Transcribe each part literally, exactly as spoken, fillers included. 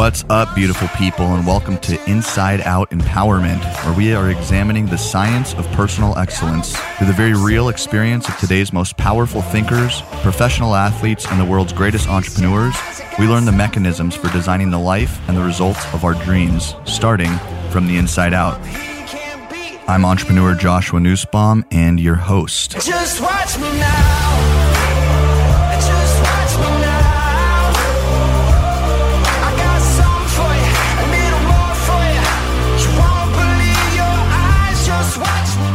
What's up, beautiful people, and welcome to Inside Out Empowerment, where we are examining the science of personal excellence through the very real experience of today's most powerful thinkers, professional athletes, and the world's greatest entrepreneurs. We learn the mechanisms for designing the life and the results of our dreams, starting from the inside out. I'm entrepreneur Joshua Nussbaum and your host. Just watch me now. Just watch me now. I got something for you, a little more for you. You won't believe your eyes. Just watch me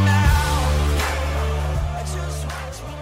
now. Just watch me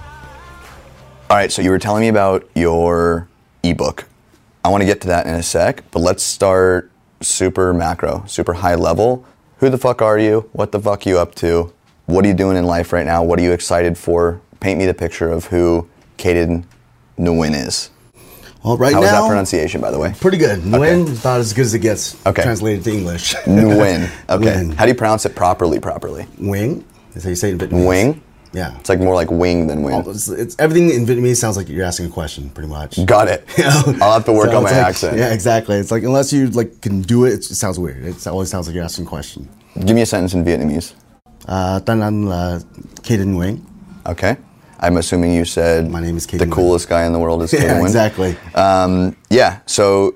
now. All right, so you were telling me about your ebook. I want to get to that in a sec, but let's start super macro, super high level. Who the fuck are you? What the fuck are you up to? What are you doing in life right now? What are you excited for? Paint me the picture of who Caden Nguyen is. Well, right How now, was that pronunciation, by the way? pretty good. Nguyen Okay. is about as good as it gets Okay. translated to English. Nguyen. Okay. Nguyen. How do you pronounce it properly, properly? Wing? Is how you say it in Vietnamese. Wing? Yeah. It's like more like wing than Well, win. It's, it's, everything in Vietnamese sounds like you're asking a question, pretty much. Got it. You know? I'll have to work So on my it's like- accent. Yeah, exactly. It's like unless you like can do it, it sounds weird. It always sounds like you're asking a question. Give me a sentence in Vietnamese. Uh, Tên anh là Caden Nguyen. Okay. I'm assuming you said My name is Caden the Nguyen. coolest guy in the world is Caden Yeah, Nguyen. exactly. Um, yeah, so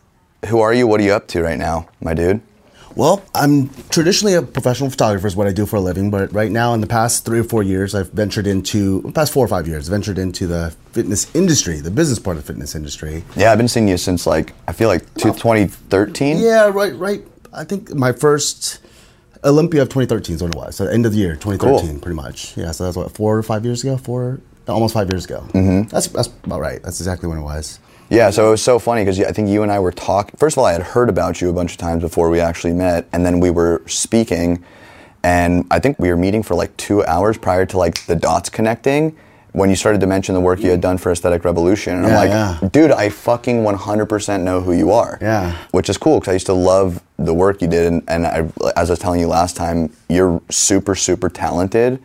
who are you? What are you up to right now, my dude? Well, I'm traditionally a professional photographer is what I do for a living, but right now in the past three or four years, I've ventured into, the past four or five years, ventured into the fitness industry, the business part of the fitness industry. Yeah, I've been seeing you since like, I feel like two- twenty thirteen? Yeah, right, right. I think my first Olympia of twenty thirteen is what it was. So end of the year, twenty thirteen, Cool. pretty much. Yeah, so that's what, four or five years ago? Four, almost five years ago. Mm-hmm. That's, that's about right. That's exactly when it was. Yeah, so it was so funny because I think you and I were talking. First of all, I had heard about you a bunch of times before we actually met, and then we were speaking, and I think we were meeting for like two hours prior to like the dots connecting when you started to mention the work you had done for Aesthetic Revolution. And I'm Yeah, like, yeah. dude, I fucking one hundred percent know who you are. Yeah. Which is cool because I used to love the work you did, and, and I, as I was telling you last time, you're super, super talented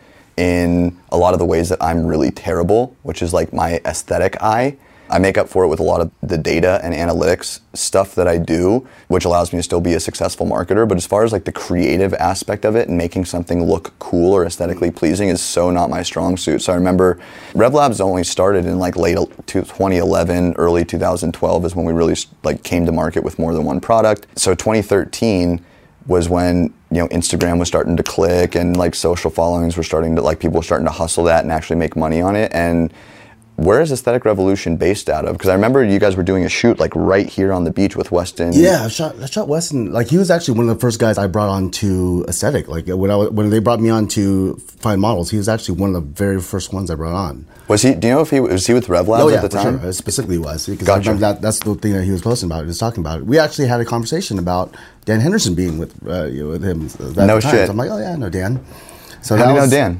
in a lot of the ways that I'm really terrible, which is like my aesthetic eye. I make up for it with a lot of the data and analytics stuff that I do, which allows me to still be a successful marketer. But as far as like the creative aspect of it and making something look cool or aesthetically pleasing is so not my strong suit. So I remember RevLabs only started in like late twenty eleven, early two thousand twelve is when we really like came to market with more than one product. So twenty thirteen was when, you know, Instagram was starting to click and like social followings were starting to, like people were starting to hustle that and actually make money on it. And where is Aesthetic Revolution based out of? Because I remember you guys were doing a shoot like right here on the beach with Weston. Yeah, I shot, I shot Weston. Like he was actually one of the first guys I brought on to Aesthetic. Like when I was, when they brought me on to find models, he was actually one of the very first ones I brought on. Was he? Do you know if he was he with RevLabs Oh yeah, at the for time? sure. It specifically was because Gotcha. I remember that that's the thing that he was posting about. He was talking about. We actually had a conversation about Dan Henderson being with uh, you know, with him. That No time. shit. So I'm like, oh yeah, I know Dan. So How that do you know was- Dan?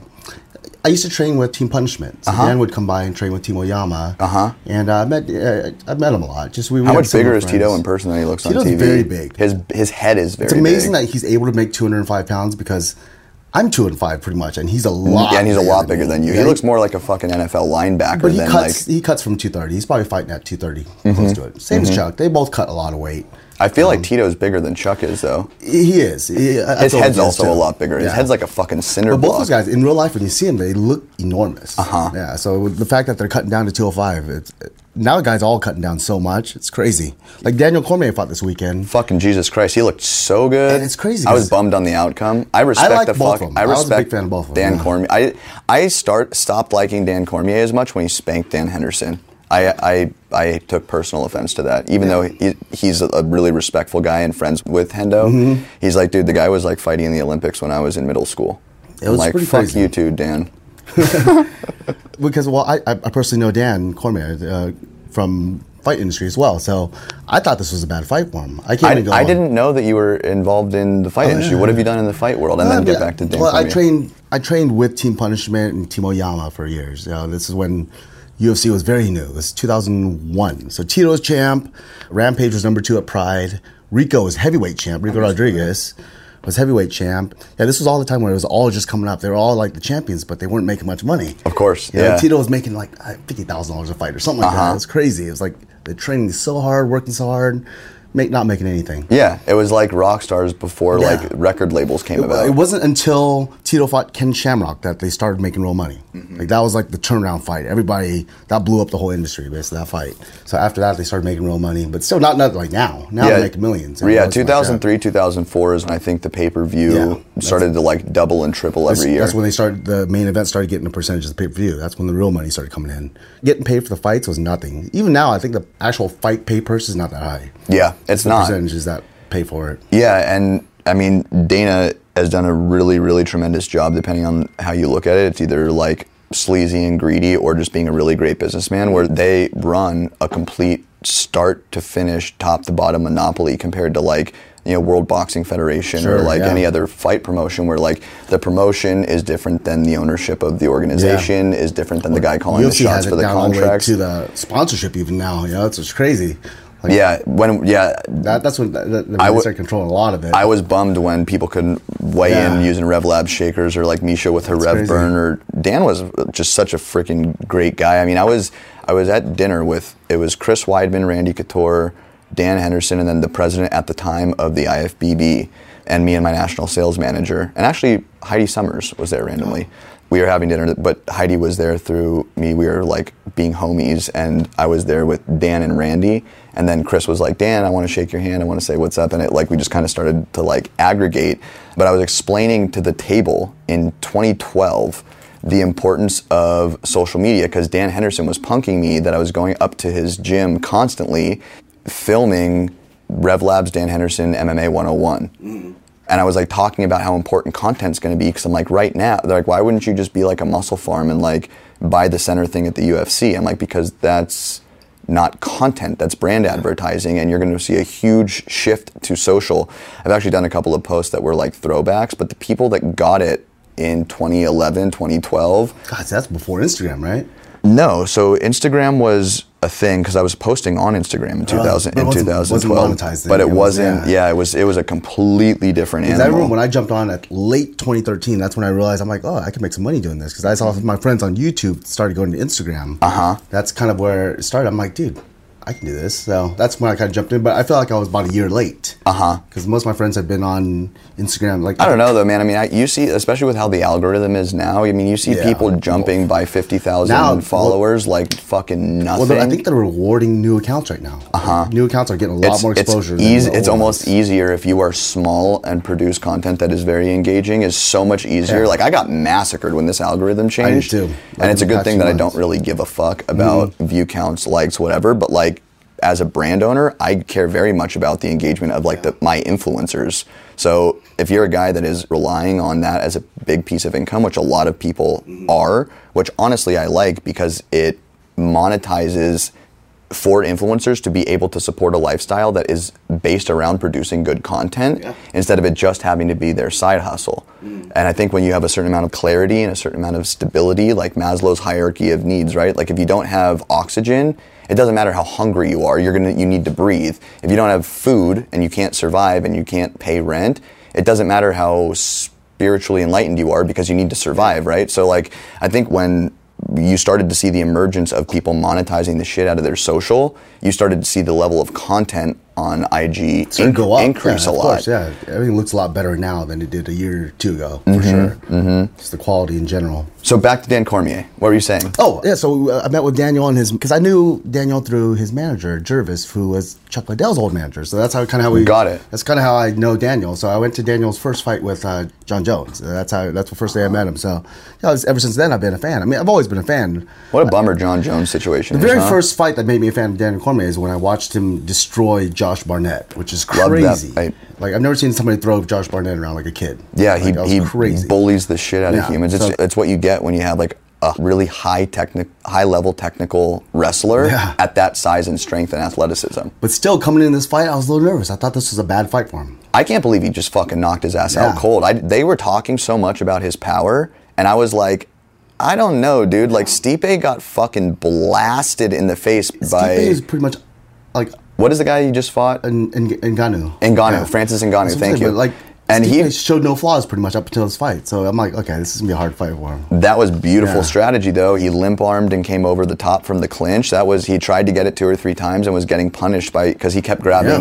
I used to train with Team Punishment. So Uh-huh. Dan would come by and train with Team Oyama. Uh-huh. And uh, I met uh, I met him a lot. Just we. we How had much bigger similar is Tito friends. in person than he looks Tito's on T V? very big. His his head is very It's amazing big. that he's able to make two hundred five pounds because I'm two hundred five pretty much, and he's a lot. Yeah, and he's a lot bigger bigger than you. Yeah, He looks more like a fucking N F L linebacker But he than cuts. like. He cuts from two thirty. He's probably fighting at two thirty, Mm-hmm. close to it. Same as Chuck. They both cut a lot of weight. I feel Um, like Tito's bigger than Chuck is though. He is. He, I- I His feel head's like he is, also too. a lot bigger. His Yeah. head's like a fucking cinder But both block. those guys in real life, when you see them, they look enormous. Uh-huh. Yeah. So with the fact that they're cutting down to two oh five, it's, now guys all cutting down so much, it's crazy. Like Daniel Cormier fought this weekend. Fucking Jesus Christ, he looked so good. And it's crazy I was 'cause- bummed on the outcome. I respect like the both fuck. of them. I I was a respect big fan of both of them, Dan yeah. Cormier. I I start stopped liking Dan Cormier as much when he spanked Dan Henderson. I I, I took personal offense to that, even though he, he's a, a really respectful guy and friends with Hendo. Mm-hmm. He's like, dude, the guy was like fighting in the Olympics when I was in middle school. It was I'm like, pretty fuck crazy. you too, Dan. Because, well, I, I personally know Dan Cormier uh, from fight industry as well. So I thought this was a bad fight for him. I can't I, even go I on. didn't know that you were involved in the fight Oh, industry. yeah. What have you done in the fight world? And Uh, then get yeah. back to Dan Well, Cormier. I trained. I trained with Team Punishment and Team Oyama for years. You know, this is when U F C was very new. It was two thousand one. So Tito was champ. Rampage was number two at Pride. Rico was heavyweight champ. Rico Rodriguez was heavyweight champ. Yeah, this was all the time where it was all just coming up. They were all like the champions, but they weren't making much money. Of course, You know, yeah. Tito was making like fifty thousand dollars a fight or something like that. Uh-huh. It was crazy. It was like they're training so hard, working so hard. make, not making anything. Yeah, it was like rock stars before Yeah. like record labels came It, about. it wasn't until Tito fought Ken Shamrock that they started making real money. Mm-hmm. Like that was like the turnaround fight. Everybody that blew up the whole industry, basically that fight. So after that, they started making real money, but still not not like now. Now they're making millions. You know, Yeah, it's like two thousand three, that. two thousand four is when I think the pay per view Yeah, that's- started to like double and triple every That's, year. that's when they started. The main event started getting a percentage of the pay per view. That's when the real money started coming in. Getting paid for the fights was nothing. Even now, I think the actual fight pay purse is not that high. yeah, it's The not. percentages that pay for it. Yeah, and I mean, Dana has done a really, really tremendous job depending on how you look at it. It's either like sleazy and greedy or just being a really great businessman where they run a complete start to finish, top to bottom monopoly compared to like, you know, World Boxing Federation Sure, or like yeah. any other fight promotion where like the promotion is different than the ownership of the organization, is different than the guy calling U the F C shots has it for the down all the way contracts. to the sponsorship even now. You know, it's just crazy. Like, Yeah, when yeah, that, that's when the, the, the I I w- started controlling a lot of it. I was bummed when people couldn't weigh Yeah. in using RevLab shakers or like Misha with her That's Rev crazy. Burn or Dan was just such a freaking great guy. I mean, I was I was at dinner with it was Chris Weidman, Randy Couture, Dan Henderson, and then the president at the time of the I F B B, and me and my national sales manager, and actually Heidi Summers was there randomly. We were having dinner, but Heidi was there through me. We were like being homies, and I was there with Dan and Randy. And then Chris was like, Dan, I want to shake your hand. I want to say what's up. And it like we just kind of started to like aggregate. But I was explaining to the table in twenty twelve the importance of social media because Dan Henderson was punking me that I was going up to his gym constantly, filming RevLab's Dan Henderson M M A one oh one. Mm. And I was like talking about how important content's going to be because I'm like, right now, they're like, why wouldn't you just be like a muscle farm and like buy the center thing at the U F C? I'm like, because that's not content, that's brand advertising, and you're going to see a huge shift to social. I've actually done a couple of posts that were like throwbacks, but the people that got it in twenty eleven, twenty twelve. God, that's before Instagram, right? No, so Instagram was a thing because I was posting on Instagram in two thousand but it in wasn't- twenty twelve, wasn't monetized then. but it, It was- wasn't. yeah. Yeah. it was. It was a completely different Because I animal. remember when I jumped on at late twenty thirteen, that's when I realized I'm like, oh, I can make some money doing this. Because I saw my friends on YouTube started going to Instagram. Uh Uh-huh. That's kind of where it started. I'm like, dude, I can do this. So that's when I kind of jumped in. But I feel like I was about a year late. Uh huh. Because most of my friends have been on Instagram. Like I don't know though, man. I mean, I, you see, especially with how the algorithm is now. I mean, you see Yeah. people jumping by fifty Now- thousand followers like fucking nothing. Well, they're- I think they're rewarding new accounts right now. Uh-huh. New accounts are getting a lot it's, more exposure. It's, than easy, the it's old almost ones. easier if you are small and produce content that is very engaging. Is so much easier. Yeah. Like I got massacred when this algorithm changed, too. and Like it's a in the good past thing few that I months. don't really give a fuck about Mm-hmm. view counts, likes, whatever. But like as a brand owner, I care very much about the engagement of like the, my influencers. So if you're a guy that is relying on that as a big piece of income, which a lot of people are, which honestly I like because it monetizes for influencers to be able to support a lifestyle that is based around producing good content Yeah. instead of it just having to be their side hustle. And I think when you have a certain amount of clarity and a certain amount of stability, like Maslow's hierarchy of needs, right? Like if you don't have oxygen, it doesn't matter how hungry you are, you're gonna you need to breathe. If you don't have food and you can't survive and you can't pay rent, it doesn't matter how spiritually enlightened you are because you need to survive, right? So like I think when you started to see the emergence of people monetizing the shit out of their social, you started to see the level of content on I G Started to inc- go up. increase yeah, a of lot. course, yeah, everything looks a lot better now than it did a year or two ago, for sure. Mm-hmm. Just the quality in general. So back to Dan Cormier. What were you saying? Oh, yeah, so uh, I met with Daniel and his, because I knew Daniel through his manager, Jervis, who was Chuck Liddell's old manager. So that's how kind of how we Got it. That's kind of how I know Daniel. So I went to Daniel's first fight with uh, John Jones. That's how. That's the first day I met him. So yeah, I was- ever since then, I've been a fan. I mean, I've always been a fan. What a bummer John Jones situation The is, very huh? first fight that made me a fan of Daniel Cormier is when I watched him destroy Josh Barnett, which is Love that crazy. fight. Like I've never seen somebody throw Josh Barnett around like a kid. Yeah, he, Like, that was he crazy. bullies the shit out Yeah, of humans. It's, so- it's what you get when you have like a really high technic, high level technical wrestler Yeah. at that size and strength and athleticism. But still, coming in this fight, I was a little nervous. I thought this was a bad fight for him. I can't believe he just fucking knocked his ass out Yeah. cold. I, they were talking so much about his power, and I was like, I don't know, dude. Like Stipe got fucking blasted in the face by Stipe is pretty much like what is the guy you just fought? in in Ngannou. Ngannou, Francis Ngannou, That's what I'm thank saying, you. But like, And and he- he showed no flaws pretty much up until this fight. So I'm like, okay, this is gonna be a hard fight for him. That was beautiful Yeah. strategy, though. He limp armed and came over the top from the clinch. That was he tried to get it two or three times and was getting punished by because he kept grabbing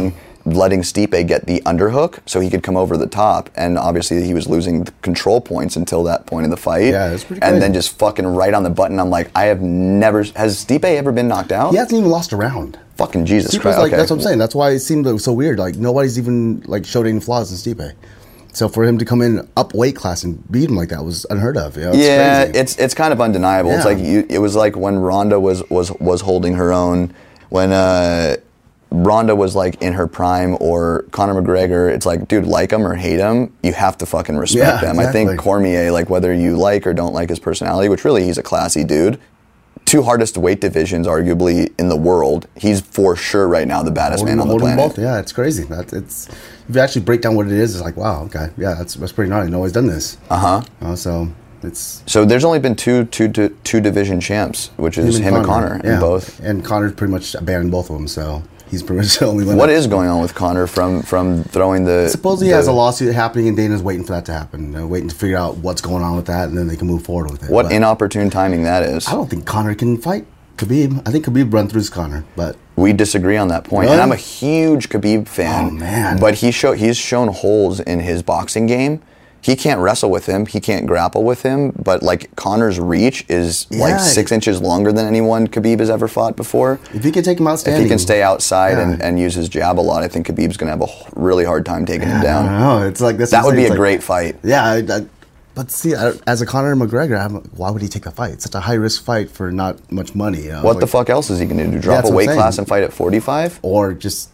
letting Stipe get the underhook so he could come over the top, and obviously he was losing the control points until that point in the fight. Yeah, that's pretty And crazy. then just fucking right on the button. I'm like, I have never. Has Stipe ever been knocked out? He hasn't even lost a round. Fucking Jesus Stipe's Christ. like, okay. that's what I'm saying. That's why it seemed like so weird. Like nobody's even like showed any flaws in Stipe. So for him to come in up weight class and beat him like that was unheard of. You know, it's Yeah, crazy. it's it's kind of undeniable. It's Yeah. like you, it was like when Ronda was was was holding her own, when uh, Ronda was like in her prime, or Conor McGregor. It's like, dude, like him or hate him, you have to fucking respect Yeah, them. I think exactly. Cormier, like whether you like or don't like his personality, which really he's a classy dude. Two hardest weight divisions, arguably in the world. He's for sure right now the baddest Holding- man on the holding planet. both. Yeah, it's crazy. That it's if you actually break down what it is, it's like wow, okay, yeah, that's that's pretty gnarly. Nobody's done this. Uh huh. Uh, so it's So there's only been two two two, two division champs, which is him and Conor, yeah. and both. And Connor's pretty much abandoned both of them, so he's pretty much the only one. What that- is going on with Conor from from throwing the? Supposedly he the- has a lawsuit happening, and Dana's waiting for that to happen. They're waiting to figure out what's going on with that, and then they can move forward with it. What But inopportune timing that is. I don't think Connor can fight Khabib. I think Khabib run through Connor, but We disagree on that point, Really? and I'm a huge Khabib fan. Oh, man. But he show he's shown holes in his boxing game. He can't wrestle with him. He can't grapple with him. But like Conor's reach is like Yeah. six inches longer than anyone Khabib has ever fought before. if he can take him out If standing, he can stay outside Yeah. and, and use his jab a lot, I think Khabib's going to have a h- really hard time taking him I down. don't know. It's like that's That what would I'm be saying. a It's great like- fight. Yeah, I, I, but see, I, as a Conor McGregor, I'm like, why would he take the fight? It's such a high risk fight for not much money. You know? What the Like, fuck else is he going to do? Drop that's a what I'm weight saying. class and fight at forty-five? Or just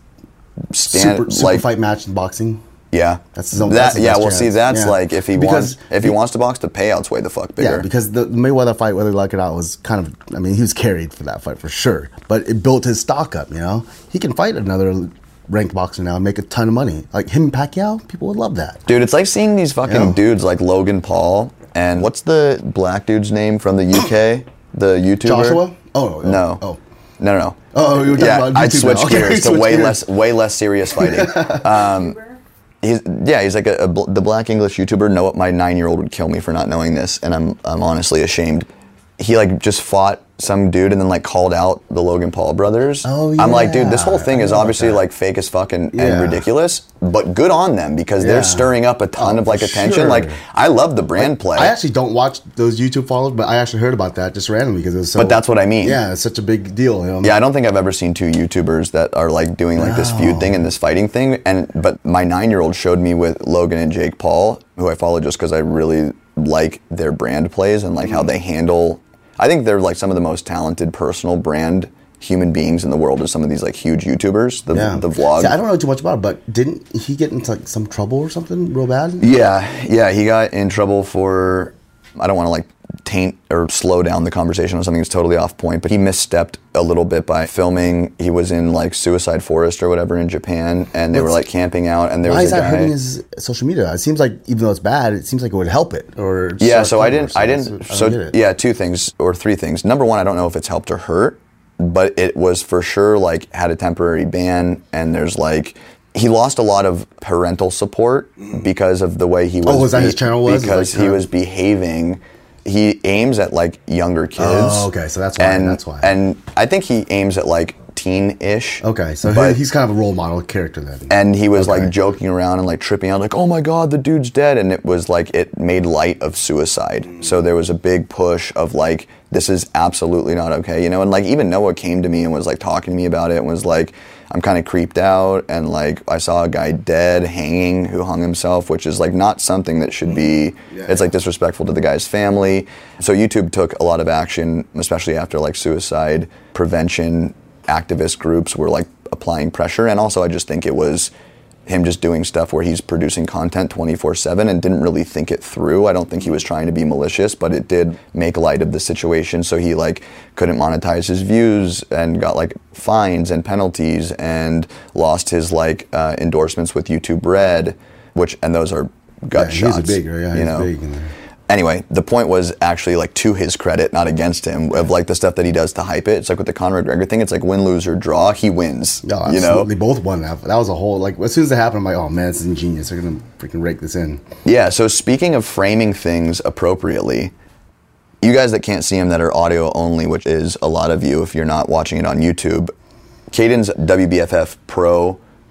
Stand super, super like fight match in boxing. yeah. That's his own- That, that's his yeah, best well, see, chance. that's Yeah. like if he Because wants if he he- wants to box, the payouts way the fuck bigger. Yeah, because the Mayweather fight, whether you like it or not, was kind of, I mean, he was carried for that fight for sure. But it built his stock up, you know? He can fight another ranked boxer now and make a ton of money. Like him and Pacquiao, people would love that. Dude, it's like seeing these fucking Yeah. dudes like Logan Paul and what's the black dude's name from the U K? The YouTuber? Joshua? Oh, oh, No. oh. No, no, no. Oh, you were talking yeah, about I'd YouTube switch now. Okay, gears to switch way gears. less, way less serious fighting. um, he's yeah, he's like a, a bl- the black English YouTuber. No, my nine-year-old would kill me for not knowing this, and I'm I'm honestly ashamed. He like just fought some dude and then like called out the Logan Paul brothers. Oh, I'm like, dude, this yeah. whole thing I is know about obviously that. like fake as fuck and, Yeah. and ridiculous, but good on them because Yeah. they're stirring up a ton Oh, of like for attention. sure. Like I love the brand play. I actually don't watch those YouTube followers, but I actually heard about that just randomly because it was so. But that's what I mean. Yeah, it's such a big deal. You know? Yeah, I don't think I've ever seen two YouTubers that are like doing like this feud thing and this fighting thing. And but my nine-year-old showed me with Logan and Jake Paul, who I follow just because I really like their brand plays and like how they handle. I think they're like some of the most talented personal brand human beings in the world. Are some of these like huge YouTubers, the Yeah. the vlog. See, I don't know too much about it, but didn't he get into like some trouble or something real bad? Yeah, yeah, he got in trouble for. I don't want to like taint or slow down the conversation on something that's totally off point, but he misstepped a little bit by filming. He was in like Suicide Forest or whatever in Japan, and they were like camping out, and there Why was is a that guy. hurting his social media? It seems like even though it's bad, it seems like it would help it. Or Yeah, start so I more, didn't. I that's- didn't. I don't So get it. yeah, two things or three things. Number one, I don't know if it's helped or hurt, but it was for sure like had a temporary ban, and there's like. He lost a lot of parental support because of the way he was. Oh, was that his channel was? Because Like, he uh, was behaving. He aims at like younger kids. Oh, okay, so that's why, And, that's why. And I think he aims at like teen-ish. Okay, so but- he's kind of a role model character then. and he was Okay. like joking around and like tripping out, like, "Oh my God, the dude's dead!" And it was like it made light of suicide. So there was a big push of like, this is absolutely not okay, you know. And like even Noah came to me and was like talking to me about it and was like, "I'm kind of creeped out," and like I saw a guy dead hanging who hung himself, which is like not something that should be. Yeah. It's like disrespectful to the guy's family. So YouTube took a lot of action, especially after like suicide prevention activist groups were like applying pressure, and also I just think it was him just doing stuff where he's producing content twenty-four seven and didn't really think it through. I don't think he was trying to be malicious, but it did make light of the situation, so he like couldn't monetize his views and got like fines and penalties and lost his like uh, endorsements with YouTube Red, which and those are gut Yeah, he's shots. a big, yeah, you he's know. big in there. Anyway, the point was actually like to his credit, not against him, of like the stuff that he does to hype it. It's like with the Conor McGregor thing, it's like win, lose, or draw, he wins. No, you know? absolutely. Both won that. That was a whole, like, as soon as it happened, I'm like, oh man, this is ingenious. They're going to freaking rake this in. Yeah, so speaking of framing things appropriately, you guys that can't see him that are audio only, which is a lot of you if you're not watching it on YouTube, Caden's W B F F Pro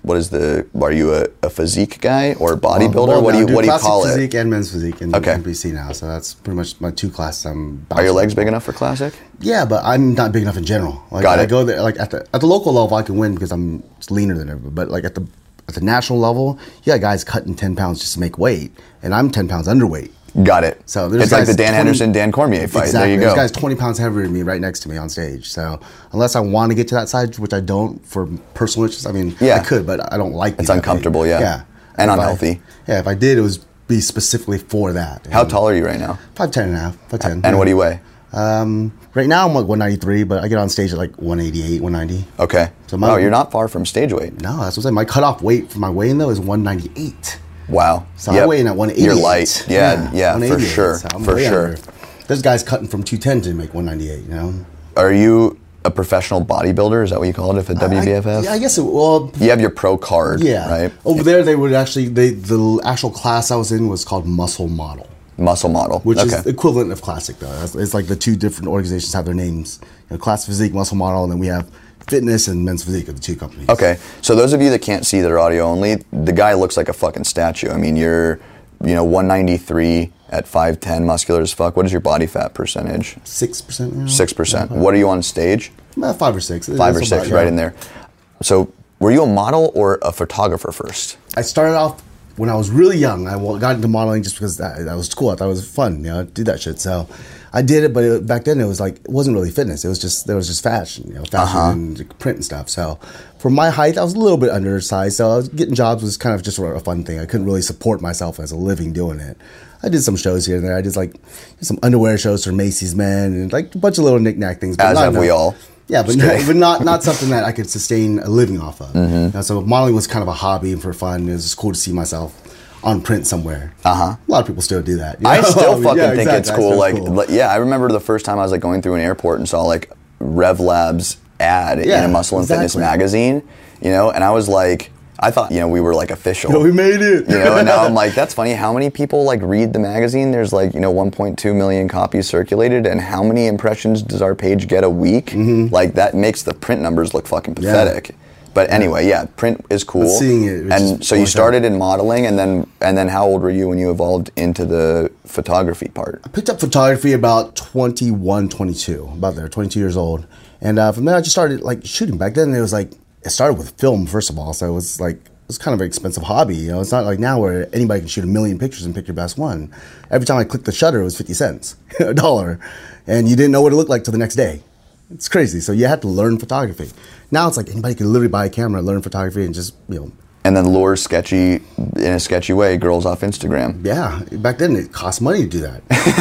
what is the? Are you a, a physique guy or a bodybuilder? Well, what do no, you I what do you classic call physique it? and men's physique in Okay. N B C now. So that's pretty much my two classes. I'm Are your legs bouncing. big enough for classic? Yeah, but I'm not big enough in general. Like, Got I it. go there like at the at the local level, I can win because I'm just leaner than everybody. But like at the at the national level, you got guys cutting ten pounds just to make weight, and I'm ten pounds underweight. Got it. So there's it's like guys the Dan 20 Henderson, Dan Cormier fight. Exactly. There you There's go. guys twenty pounds heavier than me right next to me on stage. So unless I want to get to that side, which I don't for personal issues, I mean, Yeah. I could, but I don't like. It's being that big. uncomfortable, yeah. Yeah. And If I- unhealthy. yeah, if I did, it was be specifically for that. How And tall are you right now? five ten and a half. five ten. And what do you weigh? Um, right now I'm like one ninety-three, but I get on stage at like one eighty-eight, one ninety. Okay. So my- oh, you're not far from stage weight. No, that's what I'm saying. My cutoff weight for my weigh-in though is one ninety-eight. Wow. So Yep. I weigh in at one eighty-eight. You're light. Yeah, yeah, for one eighty-eight, sure. so I'm For way sure. under. There's guys cutting from two ten to make one ninety-eight, you know? Are you a professional bodybuilder? Is that what you call it if at W B F F? I, yeah, I guess it, well, You have your pro card, yeah. right? Over there, they would actually, they the actual class I was in was called Muscle Model, Muscle model. which okay. is the equivalent of Classic, though. It's, it's like the two different organizations have their names. You know, Class Physique, Muscle Model, and then we have Fitness and Men's Physique are the two companies. Okay, so those of you that can't see that are audio only, the guy looks like a fucking statue. I mean, you're, you know, one ninety-three at five ten, muscular as fuck. What is your body fat percentage? six percent now? Six percent. What are you on stage? About five or six. Five or That's six, about- right yeah. in there. So, were you a model or a photographer first? I started off when I was really young. I wa- got into modeling just because that, that was cool. I thought it was fun, you know, to do that shit. So I did it, but it, back then it was like, it wasn't really fitness. It was just, there was just fashion, you know, fashion Uh-huh. and print and stuff. So for my height, I was a little bit undersized. So I was getting jobs was kind of just a fun thing. I couldn't really support myself as a living doing it. I did some shows here and there. I did like some underwear shows for Macy's Men and like a bunch of little knick-knack things. but As not have we enough- all. Yeah, but, Straight. but not not something that I could sustain a living off of. Mm-hmm. You know, so modeling was kind of a hobby and for fun. It was just cool to see myself on print somewhere. Uh-huh. A lot of people still do that. you I know? still mean, fucking yeah, think exactly. it's I cool. still Like, cool. like, yeah, I remember the first time I was like going through an airport and saw like Rev Labs ad in Yeah, a Muscle and Fitness exactly. magazine, you know, and I was like, I thought, you know, we were like official. Yo, we made it. You know, and now I'm like, that's funny. How many people like read the magazine? There's like, you know, one point two million copies circulated, and how many impressions does our page get a week? Like that makes the print numbers look fucking Mm-hmm. Yeah. pathetic. But anyway, yeah, print is cool. But seeing it, it and just so you points started in modeling, and then and then how old were you when you evolved into the photography part? I picked up photography about twenty-one, twenty-two, about there, twenty-two years old. And uh, from there, I just started like shooting. Back then, it was like, it started with film, first of all. So it was like, it was kind of an expensive hobby. You know, it's not like now where anybody can shoot a million pictures and pick your best one. Every time I clicked the shutter, it was fifty cents, a dollar. And you didn't know what it looked like till the next day. It's crazy. So you had to learn photography. Now it's like anybody can literally buy a camera, learn photography, and just, you know, And then lure sketchy in a sketchy way girls off Instagram. yeah. Back then, it cost money to do that.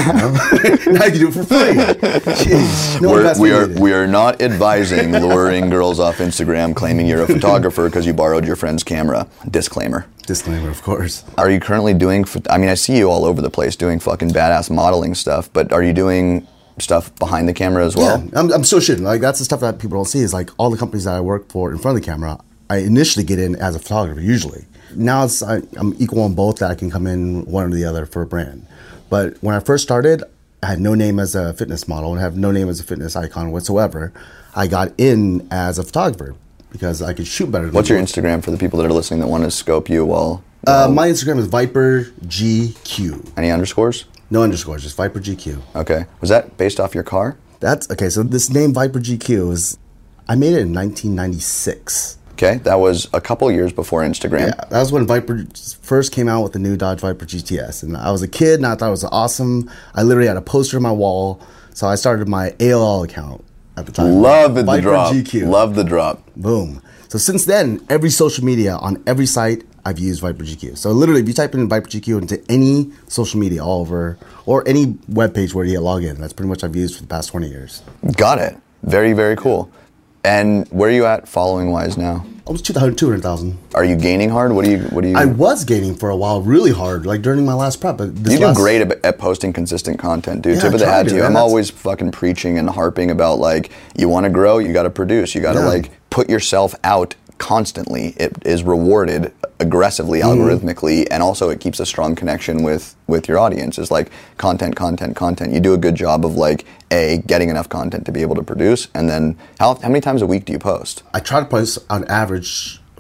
You know? Now you can do it for free. Jeez. No We're, investment we are needed. we are not advising luring girls off Instagram claiming you're a photographer because you borrowed your friend's camera. Disclaimer. Disclaimer, of course. Are you currently doing? pho- I mean, I see you all over the place doing fucking badass modeling stuff. But are you doing stuff behind the camera as well? Yeah, I'm, I'm still shooting. Like that's the stuff that people don't see is like all the companies that I work for in front of the camera. I initially get in as a photographer usually. Now it's I, I'm equal on both that I can come in one or the other for a brand. But when I first started, I had no name as a fitness model and have no name as a fitness icon whatsoever. I got in as a photographer because I could shoot better. Than What's your anyone. Instagram for the people that are listening that want to scope you while? Uh, while- my Instagram is Viper G Q. any underscores? No underscores, just Viper G Q. Okay. Was that based off your car? That's okay. So this name Viper G Q is, I made it in nineteen ninety-six. Okay, that was a couple years before Instagram. Yeah, that was when Viper first came out with the new Dodge Viper G T S, and I was a kid, and I thought it was awesome. I literally had a poster on my wall, so I started my A O L account at the time. Love the Viper drop. G Q. Love the drop. Boom. So since then, every social media on every site, I've used Viper G Q. So literally, if you type in Viper G Q into any social media all over, or any web page where you log in, that's pretty much I've used for the past twenty years. Got it. Very very cool. And where are you at following wise now? Almost two hundred thousand. Are you gaining hard? What do you What do you? I was gaining for a while really hard, like during my last prep. But this You do last- great at, at posting consistent content, dude. Yeah, Tip I of the try hat to, to you. man. I'm That's- always fucking preaching and harping about like, you want to grow, you got to produce, you got to Yeah. like put yourself out constantly. It is rewarded aggressively, Mm-hmm. algorithmically, and also it keeps a strong connection with with your audience. It's like content, content, content. You do a good job of like a getting enough content to be able to produce, and then how how many times a week do you post? I try to post on average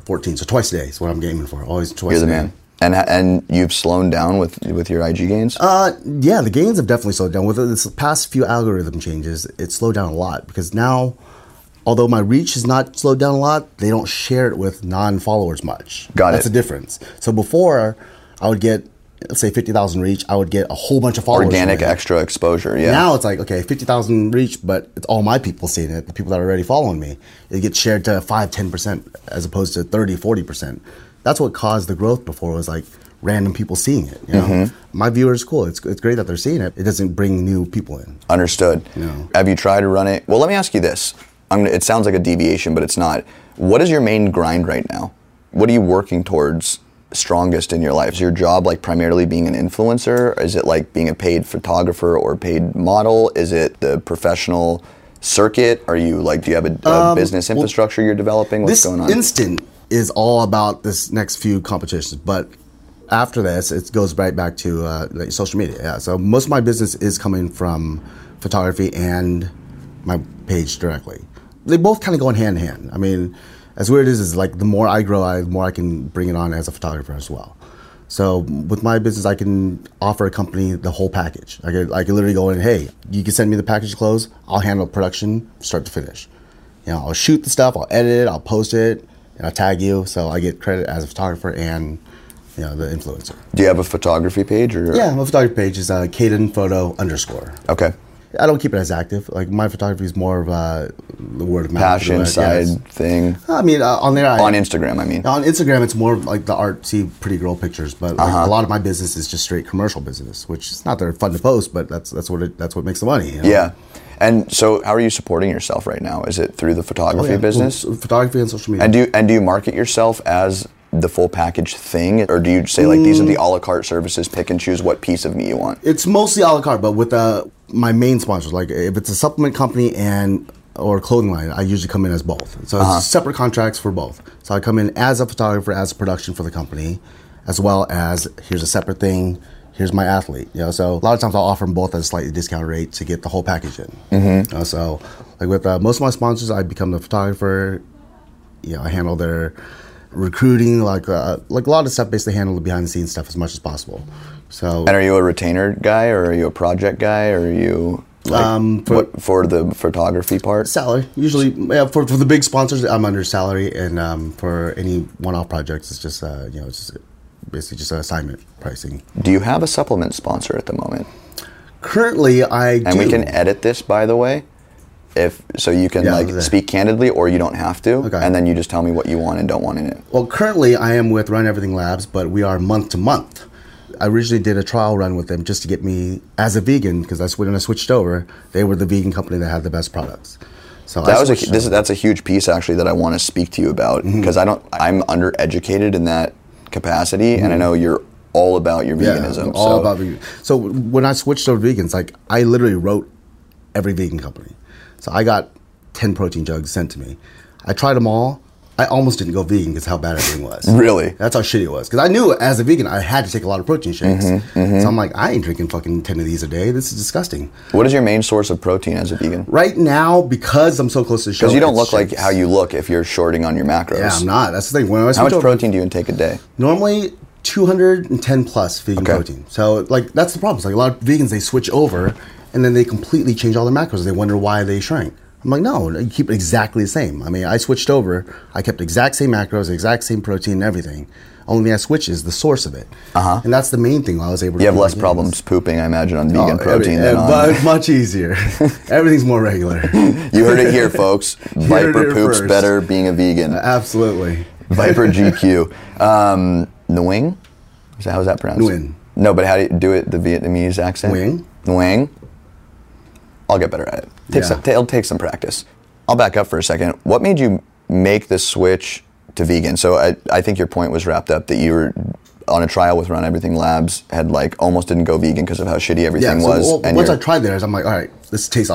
fourteen. So twice a day is what I'm aiming for. Always twice You're the a day. man. And and you've slowed down with with your I G gains? Uh, yeah, the gains have definitely slowed down. With this past few algorithm changes, it slowed down a lot because now, although my reach has not slowed down a lot, they don't share it with non-followers much. Got That's it. the difference. So before, I would get, let's say fifty thousand reach, I would get a whole bunch of followers. Organic from it. extra exposure, yeah. Now it's like, okay, fifty thousand reach, but it's all my people seeing it, the people that are already following me. It gets shared to five, ten percent as opposed to thirty, forty percent. That's what caused the growth before, was like random people seeing it. You know? Mm-hmm. My viewers, cool. It's, it's great that they're seeing it. It doesn't bring new people in. Understood. No. Have you tried to run it? Well, let me ask you this. I'm gonna, it sounds like a deviation, but it's not. What is your main grind right now? What are you working towards strongest in your life? Is your job like primarily being an influencer? Is it like being a paid photographer or paid model? Is it the professional circuit? Are you like, do you have a, a Um, business well, infrastructure you're developing? What's This going on? instant is all about this next few competitions, but after this, it goes right back to uh, like social media. Yeah, so most of my business is coming from photography and my page directly. They both kind of go in hand in hand. I mean, as weird as it is, like the more I grow, I, the more I can bring it on as a photographer as well. So with my business, I can offer a company the whole package. I can, I can literally go in, hey, you can send me the package of clothes. I'll handle production start to finish. You know, I'll shoot the stuff, I'll edit it, I'll post it, and I'll tag you. So I get credit as a photographer and, you know, the influencer. Do you have a photography page? Or? Yeah, my photography page is uh, Caden Photo underscore. Okay. I don't keep it as active. Like my photography is more of uh, the word of mouth. Passion Yes. side thing. I mean, uh, on there, I, On Instagram, I mean. On Instagram, it's more like the artsy, pretty girl pictures. But like, Uh-huh. a lot of my business is just straight commercial business, which is not that they're fun to post, but that's that's what it, that's what makes the money. You know? Yeah. And so how are you supporting yourself right now? Is it through the photography Oh, yeah. business? Well, photography and social media. And do you, and do you market yourself as the full package thing, or do you say like these are the a la carte services, pick and choose what piece of me you want? It's mostly a la carte, but with uh, my main sponsors, like if it's a supplement company and or clothing line, I usually come in as both. So Uh-huh. it's separate contracts for both. So I come in as a photographer, as a production for the company, as well as here's a separate thing. Here's my athlete. You know, so a lot of times I'll offer them both at a slightly discounted rate to get the whole package in. Mm-hmm. Uh, so like with uh, most of my sponsors, I become the photographer. You know, I handle their recruiting, like uh, like a lot of stuff. Basically, handle the behind the scenes stuff as much as possible. So And are you a retainer guy, or are you a project guy, or are you like, Um, for- what, for the photography part? salary usually, yeah, for for the big sponsors, I'm under salary, and um, for any one-off projects, it's just uh, you know, it's just basically just an assignment pricing. Do you have a supplement sponsor at the moment? Currently, I And do. we can edit this, by the way, if so you can Yeah, like okay. speak candidly, or you don't have to, Okay. and then you just tell me what you want and don't want in it. Well, currently, I am with Run Everything Labs, but we are month to month. I originally did a trial run with them just to get me as a vegan, because that's when I switched over. They were the vegan company that had the best products. So I That was a, switched this is over. that's a huge piece actually that I want to speak to you about, Mm-hmm. because I don't I'm undereducated in that capacity, and I know you're all about your veganism. Mm-hmm. Yeah, all so. about vegan. So when I switched over to vegans, like I literally wrote every vegan company. So I got ten protein jugs sent to me. I tried them all. I almost didn't go vegan because how bad everything was. Really? That's how shitty it was. Because I knew as a vegan I had to take a lot of protein shakes. Mm-hmm, So I'm like, I ain't drinking fucking ten of these a day. This is disgusting. What is your main source of protein as a vegan? Right now, because I'm so close to the show. Because you don't it's look like shakes. how you look if you're shorting on your macros. Yeah, I'm not. That's the thing. When I How switched much over- protein do you intake a day? Normally two hundred ten plus vegan Okay. protein. So like that's the problem. It's like a lot of vegans, they switch over and then they completely change all their macros. They wonder why they shrank. I'm like, no, you keep it exactly the same. I mean, I switched over. I kept the exact same macros, exact same protein and everything. Only thing I switched is the source of it. Uh-huh. And that's the main thing I was able to You have do less with problems vegans. pooping, I imagine, on Oh, vegan protein every- than uh, on. but much easier. Everything's more regular. You heard it here, folks. heard Viper it poops first. better being a vegan. Absolutely. Viper G Q. Um, Nguyen? Is that, how's that pronounced? Nguyen. No, but how do you do it, the Vietnamese accent? Nguyen. Nguyen. I'll get better at it. Take Yeah. some, t- it'll take some practice. I'll back up for a second. What made you make the switch to vegan? So I, I think your point was wrapped up that you were on a trial with Run Everything Labs, had like almost didn't go vegan because of how shitty everything Yeah, so was. well, and once I you're- tried theirs, I'm like, all right, this tastes awesome.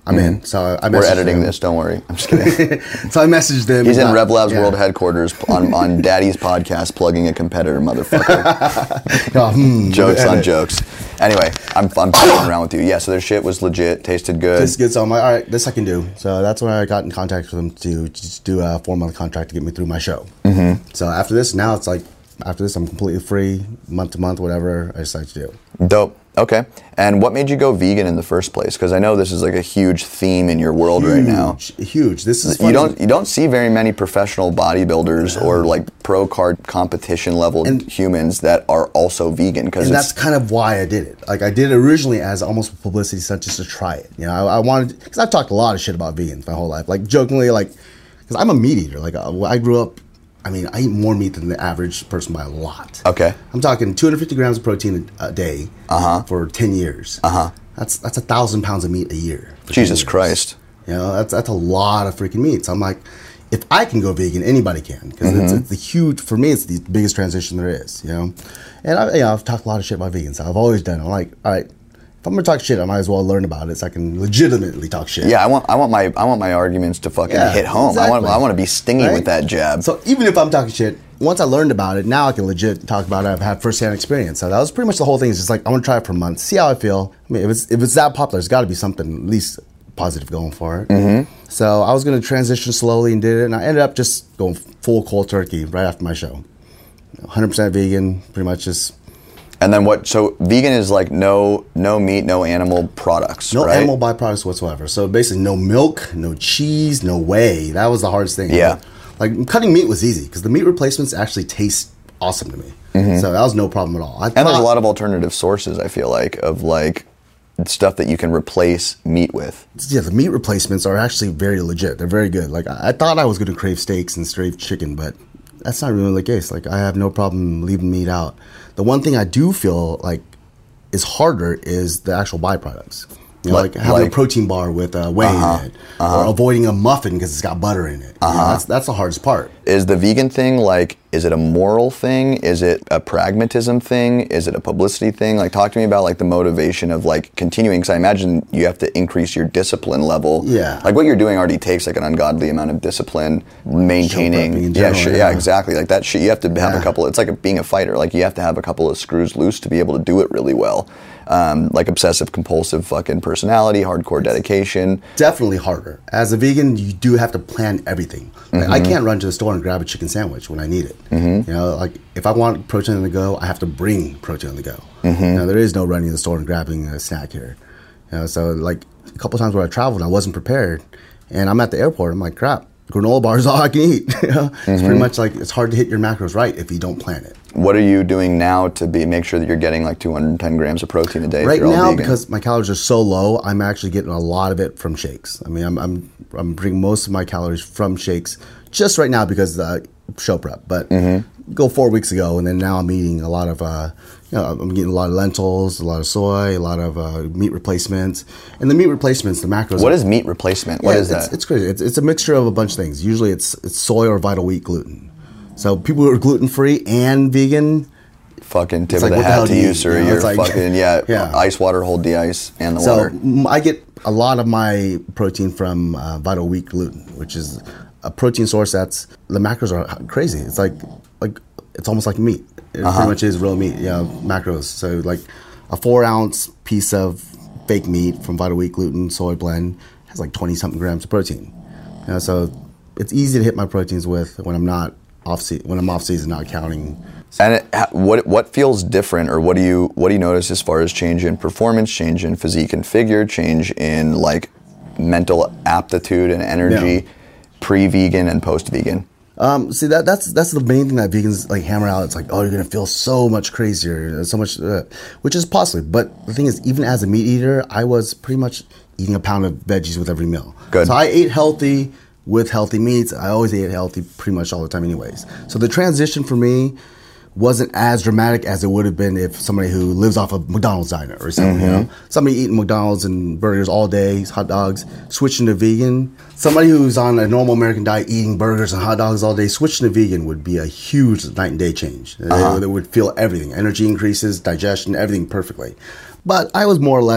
I'm in. So I messaged We're editing them. this. Don't worry. I'm just kidding. So I messaged them. He's in uh, Rev Labs yeah. World Headquarters on, on Daddy's podcast, plugging a competitor, motherfucker. Oh, hmm, Jokes on edit. jokes. Anyway, I'm I'm fucking around with you. Yeah, so their shit was legit, tasted good. It's good. So I'm like, all right, this I can do. So that's when I got in contact with them to just do a four month contract to get me through my show. Mm-hmm. So after this, now it's like, after this, I'm completely free, month to month, whatever I decide to do. Dope. Okay. And what made you go vegan in the first place? Because I know this is like a huge theme in your world Huge, right now. Huge. This is You funny. don't you don't see very many professional bodybuilders or like pro card competition level And- humans that are also vegan. Because And that's kind of why I did it. Like I did it originally as almost a publicity stunt just to try it. You know, I, I wanted, because I've talked a lot of shit about vegans my whole life. Like jokingly, like, because I'm a meat eater. Like I, I grew up, I mean, I eat more meat than the average person by a lot. Okay. I'm talking two hundred fifty grams of protein a, a day Uh-huh. for ten years. Uh-huh. That's that's a thousand pounds of meat a year. for ten Jesus years. Christ. You know, that's that's a lot of freaking meat. So I'm like, if I can go vegan, anybody can, because it's, it's the huge. For me, it's the biggest transition there is. You know, and I, you know, I've talked a lot of shit about vegans. I've always done it. I'm like, all right, if I'm gonna talk shit, I might as well learn about it so I can legitimately talk shit. Yeah, I want I want my I want my arguments to fucking Yeah, hit home. I want exactly. I want to be stingy Right? with that jab. So even if I'm talking shit, once I learned about it, now I can legit talk about it. I've had firsthand experience. So that was pretty much the whole thing. It's just like, I want to try it for a month, see how I feel. I mean, if it's, if it's that popular, it's got to be something at least positive going for it. Mm-hmm. So I was going to transition slowly and did it. And I ended up just going full cold turkey right after my show. one hundred percent vegan, pretty much just And then what? So vegan is like no no meat, no animal products, no right? animal byproducts whatsoever. So basically no milk, no cheese, no whey. That was the hardest thing. Yeah. Like cutting meat was easy because the meat replacements actually taste awesome to me. So that was no problem at all. I And there's a thought- lot of alternative sources, I feel like, of like stuff that you can replace meat with. Yeah, the meat replacements are actually very legit. They're very good. Like I, I thought I was going to crave steaks and crave chicken, but that's not really the case. Like I have no problem leaving meat out. The one thing I do feel like is harder is the actual byproducts. You know, Like- like, having like- a protein bar with uh, whey Uh-huh, in it, or avoiding a muffin because it's got butter in it. You know, that's that's the hardest part. Is the vegan thing like, is it a moral thing? Is it a pragmatism thing? Is it a publicity thing? Like, talk to me about like the motivation of like continuing, because I imagine you have to increase your discipline level. Yeah. Like what you're doing already takes like an ungodly amount of discipline, maintaining. prepping in yeah, general, sh- yeah. yeah, exactly. Like that shit, you have to have a Yeah. couple, it's like a, being a fighter. Like you have to have a couple of screws loose to be able to do it really well. Um, like obsessive compulsive fucking personality, hardcore dedication. Definitely harder. As a vegan, you do have to plan everything. Like, I can't run to the store and grab a chicken sandwich when I need it. You know, like if I want protein on the go, I have to bring protein on the go. You know, there is no running to the store and grabbing a snack here. You know, so like a couple times where I traveled, I wasn't prepared, and I'm at the airport. I'm like, crap, granola bar is all I can eat. You know? It's pretty much like it's hard to hit your macros right if you don't plan it. What are you doing now to be make sure that you're getting like two hundred ten grams of protein a day? if Right you're all now, vegan? because my calories are so low, I'm actually getting a lot of it from shakes. I mean, I'm I'm I'm bringing most of my calories from shakes just right now because uh, show prep. But go four weeks ago, and then now I'm eating a lot of, uh, you know, I'm getting a lot of lentils, a lot of soy, a lot of uh, meat replacements, and the meat replacements, the macros. What are- is meat replacement? What yeah, is it's, that? It's crazy. It's, it's a mixture of a bunch of things. Usually, it's it's soy or vital wheat gluten. So people who are gluten free and vegan. Fucking tip It's of like, the what the hell hat to do you you, eat? sir. You know, You're it's like- fucking, yeah, Yeah. ice water, hold the ice and the So water. mm, I get a lot of my protein from uh, Vital Wheat gluten, which is a protein source that's the macros are crazy. It's like like it's almost like meat. It Uh-huh. pretty much is real meat. Yeah, macros. So like a four ounce piece of fake meat from Vital Wheat gluten soy blend has like twenty something grams of protein. You know, so it's easy to hit my proteins with when I'm not off se- when I'm off season, not counting. And it, ha- what what feels different, or what do you what do you notice as far as change in performance, change in physique and figure, change in like mental aptitude and energy, Yeah. pre-vegan and post-vegan? Um, see that that's that's the main thing that vegans like hammer out. It's like, oh, you're gonna feel so much crazier, so much, uh, which is possible. But the thing is, even as a meat eater, I was pretty much eating a pound of veggies with every meal. Good. So I ate healthy with healthy meats. I always ate healthy pretty much all the time, anyways. So the transition for me wasn't as dramatic as it would have been if somebody who lives off of McDonald's diner or something, you know, somebody eating McDonald's and burgers all day, hot dogs, switching to vegan. Somebody who's on a normal American diet eating burgers and hot dogs all day, switching to vegan would be a huge night and day change. They- They, would feel everything, energy increases, digestion, everything perfectly. But I was more or less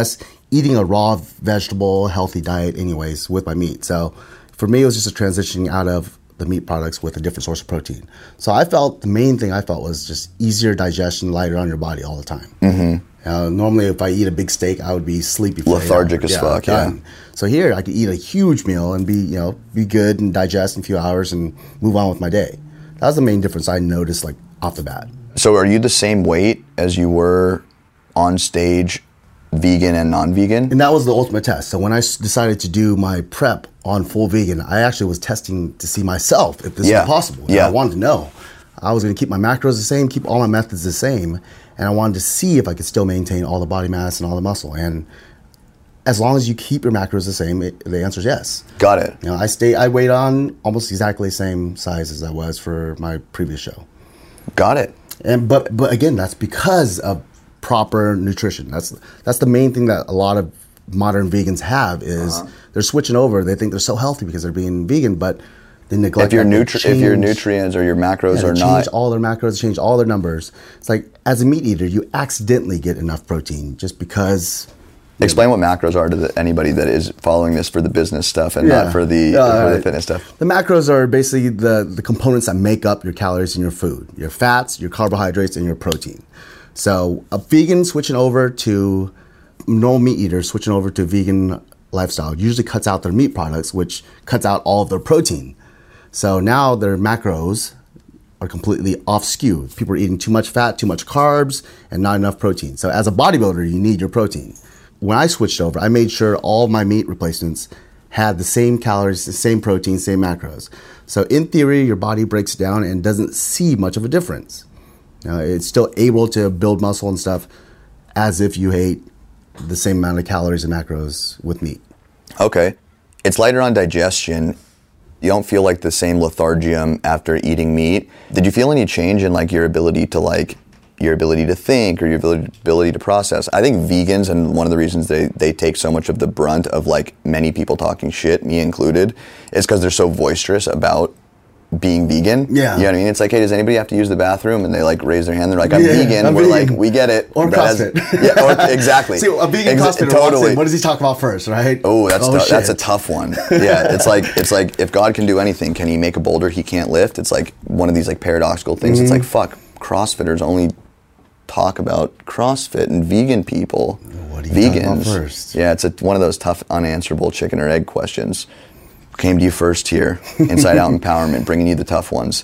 eating a raw vegetable, healthy diet anyways with my meat. So for me, it was just a transitioning out of the meat products with a different source of protein. So I felt the main thing I felt was just easier digestion, lighter on your body all the time. Mm-hmm. Uh, normally, if I eat a big steak, I would be sleepy. For lethargic as fuck. Yeah. So here, I could eat a huge meal and be, you know, be good and digest in a few hours and move on with my day. That was the main difference I noticed, like off the bat. So, are you the same weight as you were on stage, vegan and non-vegan? And that was the ultimate test. So when I s- decided to do my prep on full vegan, I actually was testing to see myself if this Yeah. was possible. And Yeah. I wanted to know. I was going to keep my macros the same, keep all my methods the same, and I wanted to see if I could still maintain all the body mass and all the muscle. And as long as you keep your macros the same, it, the answer is yes. Got it. You know, I stay. I weighed on almost exactly the same size as I was for my previous show. Got it. And but but again, that's because of proper nutrition. That's that's the main thing that a lot of modern vegans have is Uh-huh. they're switching over. They think they're so healthy because they're being vegan, but they neglect If your, that. They nutri- if your change- nutrients or your macros yeah, are they not... change all their macros, change all their numbers. It's like as a meat eater, you accidentally get enough protein just because. Explain what macros are to the, anybody that is following this for the business stuff and Yeah. not for the, Uh, for the fitness stuff. The macros are basically the, the components that make up your calories in your food, your fats, your carbohydrates, and your protein. So a vegan switching over to normal meat eaters switching over to vegan lifestyle usually cuts out their meat products, which cuts out all of their protein. So now their macros are completely off skew. People are eating too much fat, too much carbs, and not enough protein. So as a bodybuilder, you need your protein. When I switched over, I made sure all my meat replacements had the same calories, the same protein, same macros. So in theory, your body breaks down and doesn't see much of a difference. You know, it's still able to build muscle and stuff as if you ate the same amount of calories and macros with meat. Okay. It's lighter on digestion. You don't feel like the same lethargium after eating meat. Did you feel any change in like your ability to like your ability to think or your ability, ability to process? I think vegans, and one of the reasons they, they take so much of the brunt of like many people talking shit, me included, is because they're so boisterous about being vegan. Yeah. You know what I mean? It's like, hey, does anybody have to use the bathroom? And they like raise their hand. They're like, I'm Yeah, vegan. I'm We're vegan. like, we get it. Or That has- CrossFit. yeah, or, exactly. See, a vegan Ex- CrossFitter totally. walks in, what does he talk about first, right? Oh, that's tou- that's a shit. tough one. Yeah, it's like it's like if God can do anything, can He make a boulder He can't lift? It's like one of these like paradoxical things. Mm-hmm. It's like fuck, CrossFitters only talk about CrossFit and vegan people. What are you talking Vegans. about first? Yeah, it's a, one of those tough, unanswerable chicken or egg questions. Came to you first here, Inside Out Empowerment, bringing you the tough ones.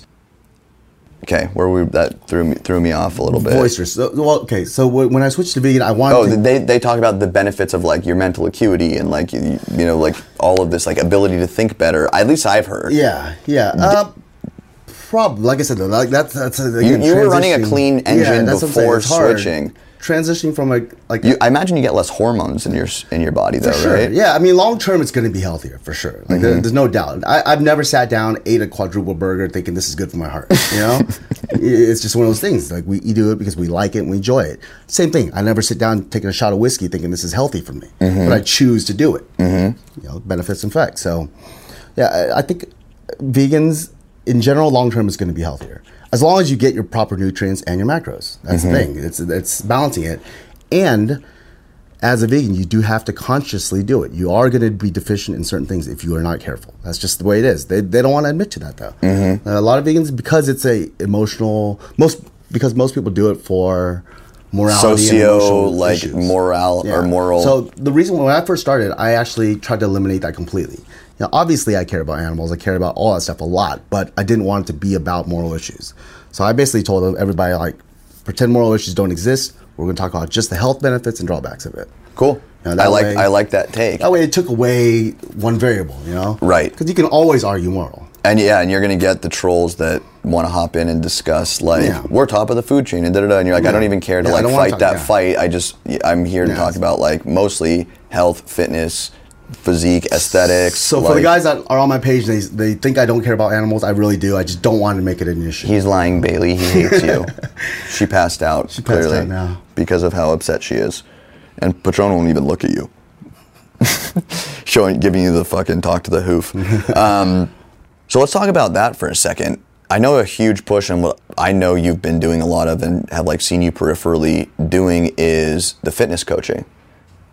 Okay, where we that threw me threw me off a little bit. Boisterous. So, well, okay, so wh- when I switched to vegan, I wanted Oh, to... they they talk about the benefits of like your mental acuity and like you, you know like all of this like ability to think better. At least I've heard. Yeah, yeah. Uh, probably, like I said, though, like that's that's a, You, again, you were running a transitioning- clean Yeah, engine that's what I'm saying, before it's hard. switching. Transitioning from like like You, I imagine you get less hormones in your s- in your body though, for sure. right? Yeah, I mean, long term, it's going to be healthier for sure. Like there, there's no doubt. I, I've never sat down, ate a quadruple burger, thinking this is good for my heart. You know, it's just one of those things. Like we do it because we like it and we enjoy it. Same thing. I never sit down taking a shot of whiskey thinking this is healthy for me, but I choose to do it. Mm-hmm. You know, benefits and effects. So, yeah, I, I think vegans in general, long term, is going to be healthier as long as you get your proper nutrients and your macros. That's the thing. It's it's balancing it. And as a vegan, you do have to consciously do it. You are going to be deficient in certain things if you are not careful. That's just the way it is. They, they don't want to admit to that, though. Mm-hmm. Uh, a lot of vegans, because it's a emotional, most because most people do it for morality and Socio emotional like issues. moral or moral. So the reason when I first started, I actually tried to eliminate that completely. Now, obviously, I care about animals. I care about all that stuff a lot, but I didn't want it to be about moral issues. So I basically told everybody, like, pretend moral issues don't exist. We're going to talk about just the health benefits and drawbacks of it. cool. You know, that I like way- I like that take. That way, it took away one variable, you know? Right. Because you can always argue moral. And yeah, and you're gonna get the trolls that want to hop in and discuss like Yeah. we're top of the food chain and da da da. And you're like, I Yeah. don't even care to Yeah, I like don't wanna fight talk- that yeah. fight. I just I'm here to Yeah. talk about like mostly health, fitness, physique, aesthetics. So for like- the guys that are on my page, they, they think I don't care about animals. I really do. I just don't want to make it an issue. He's lying, Bailey. He hates you. She passed out. She passed clearly out now. because of how upset she is, and Patron won't even look at you, showing, giving you the fucking talk to the hoof. um, so let's talk about that for a second. I know a huge push, and what I know you've been doing a lot of, and have like seen you peripherally doing, is the fitness coaching.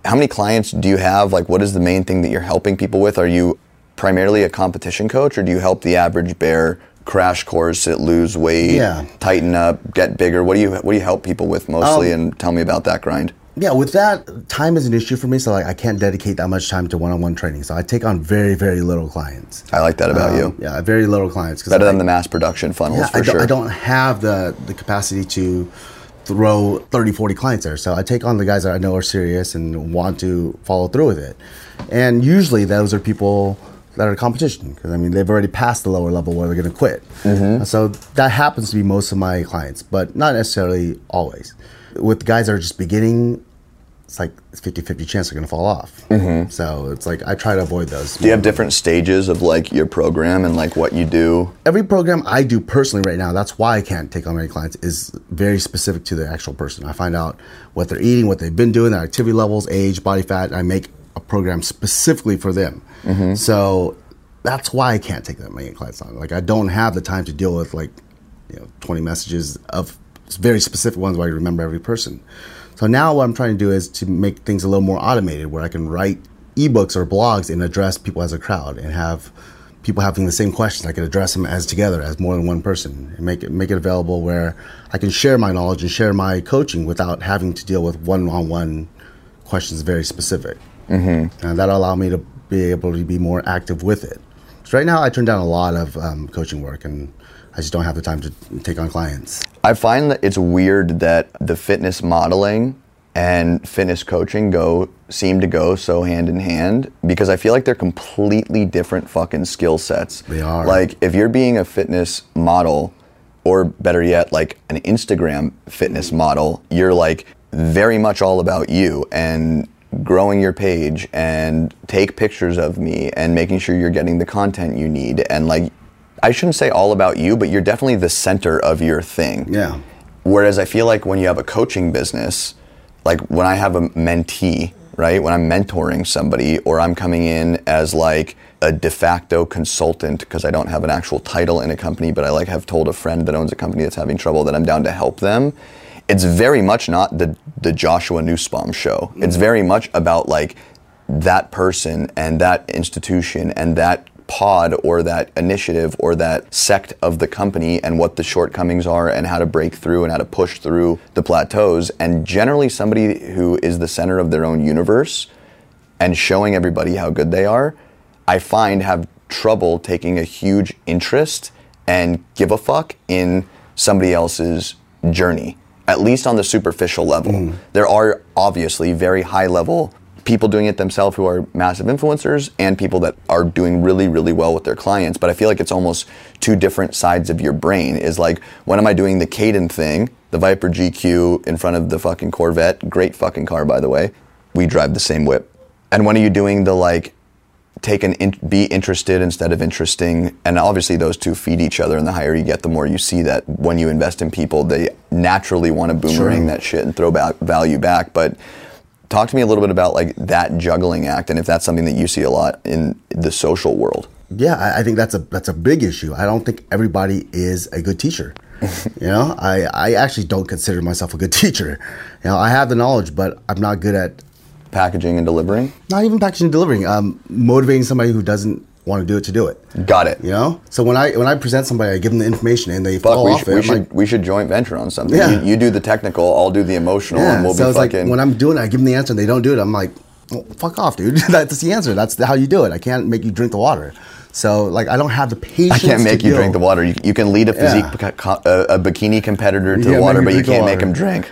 how many clients do you have? Like, what is the main thing that you're helping people with? Are you primarily a competition coach, or do you help the average bear crash course it, lose weight, Yeah. tighten up, get bigger? What do you what do you help people with mostly? Um, and tell me about that grind. Yeah, with that, time is an issue for me, so like I can't dedicate that much time to one-on-one training. So I take on very, very little clients. I like that about Um, you. Yeah, very little clients. 'cause Better I, than the mass production funnels yeah, for I don't, sure. I don't have the, the capacity to throw thirty, forty clients there. So I take on the guys that I know are serious and want to follow through with it. And usually those are people that are competition, because I mean they've already passed the lower level where they're going to quit. Mm-hmm. So that happens to be most of my clients, but not necessarily always. With guys that are just beginning, it's like it's fifty-fifty chance they're going to fall off. Mm-hmm. So it's like I try to avoid those. Do you have different stages of like your program and like what you do? Every program I do personally right now, that's why I can't take on many clients, is very specific to the actual person. I find out what they're eating, what they've been doing, their activity levels, age, body fat, and I make a program specifically for them. Mm-hmm. So that's why I can't take that many clients on. Like I don't have the time to deal with like, you know, twenty messages of very specific ones where I remember every person. So now what I'm trying to do is to make things a little more automated, where I can write ebooks or blogs and address people as a crowd, and have people having the same questions. I can address them as together, as more than one person, and make it make it available where I can share my knowledge and share my coaching without having to deal with one-on-one questions very specific. Mm-hmm. And that'll allow me to be able to be more active with it. So right now I turn down a lot of um, coaching work, and I just don't have the time to take on clients. I find that it's weird that the fitness modeling and fitness coaching go seem to go so hand in hand, because I feel like they're completely different fucking skill sets. They are. Like if you're being a fitness model, or better yet, like an Instagram fitness model, you're like very much all about you and growing your page and take pictures of me and making sure you're getting the content you need, and like I shouldn't say all about you, but you're definitely the center of your thing. Yeah. Whereas I feel like when you have a coaching business, like when I have a mentee, right, when I'm mentoring somebody, or I'm coming in as like a de facto consultant because I don't have an actual title in a company, but I like have told a friend that owns a company that's having trouble that I'm down to help them, it's very much not the, the Joshua Nussbaum show. Mm-hmm. It's very much about like that person and that institution and that pod or that initiative or that sect of the company, and what the shortcomings are and how to break through and how to push through the plateaus. And generally somebody who is the center of their own universe and showing everybody how good they are, I find have trouble taking a huge interest and give a fuck in somebody else's journey, at least on the superficial level. Mm. There are obviously very high level people doing it themselves who are massive influencers, and people that are doing really, really well with their clients. But I feel like it's almost two different sides of your brain. Is like, when am I doing the Caden thing, the Viper G Q in front of the fucking Corvette, great fucking car by the way, we drive the same whip. And when are you doing the like, take an in, be interested instead of interesting? And obviously those two feed each other, and the higher you get, the more you see that when you invest in people, they naturally want to boomerang Sure. that shit and throw back value back. But talk to me a little bit about like that juggling act, and if that's something that you see a lot in the social world. Yeah, I, I think that's a that's a big issue. I don't think everybody is a good teacher. You know, I, I actually don't consider myself a good teacher. You know, I have the knowledge, but I'm not good at Packaging and delivering? not even packaging and delivering. Um, motivating somebody who doesn't want to do it to do it. Got it. You know, so when I when I present somebody, I give them the information and they Fuck, fall we, off should, it. we, I'm should, like, we should joint venture on something. Yeah. You, you do the technical, I'll do the emotional, yeah. and we'll so be it's fucking... like when I'm doing it, I give them the answer and they don't do it. I'm like, well, fuck off, dude. That's the answer. That's how you do it. I can't make you drink the water. So like, I don't have the patience. I can't make to you deal. drink the water. You, you can lead a physique, Yeah. co- a, a bikini competitor to You the can't water, make but him you drink the can't make water. him drink.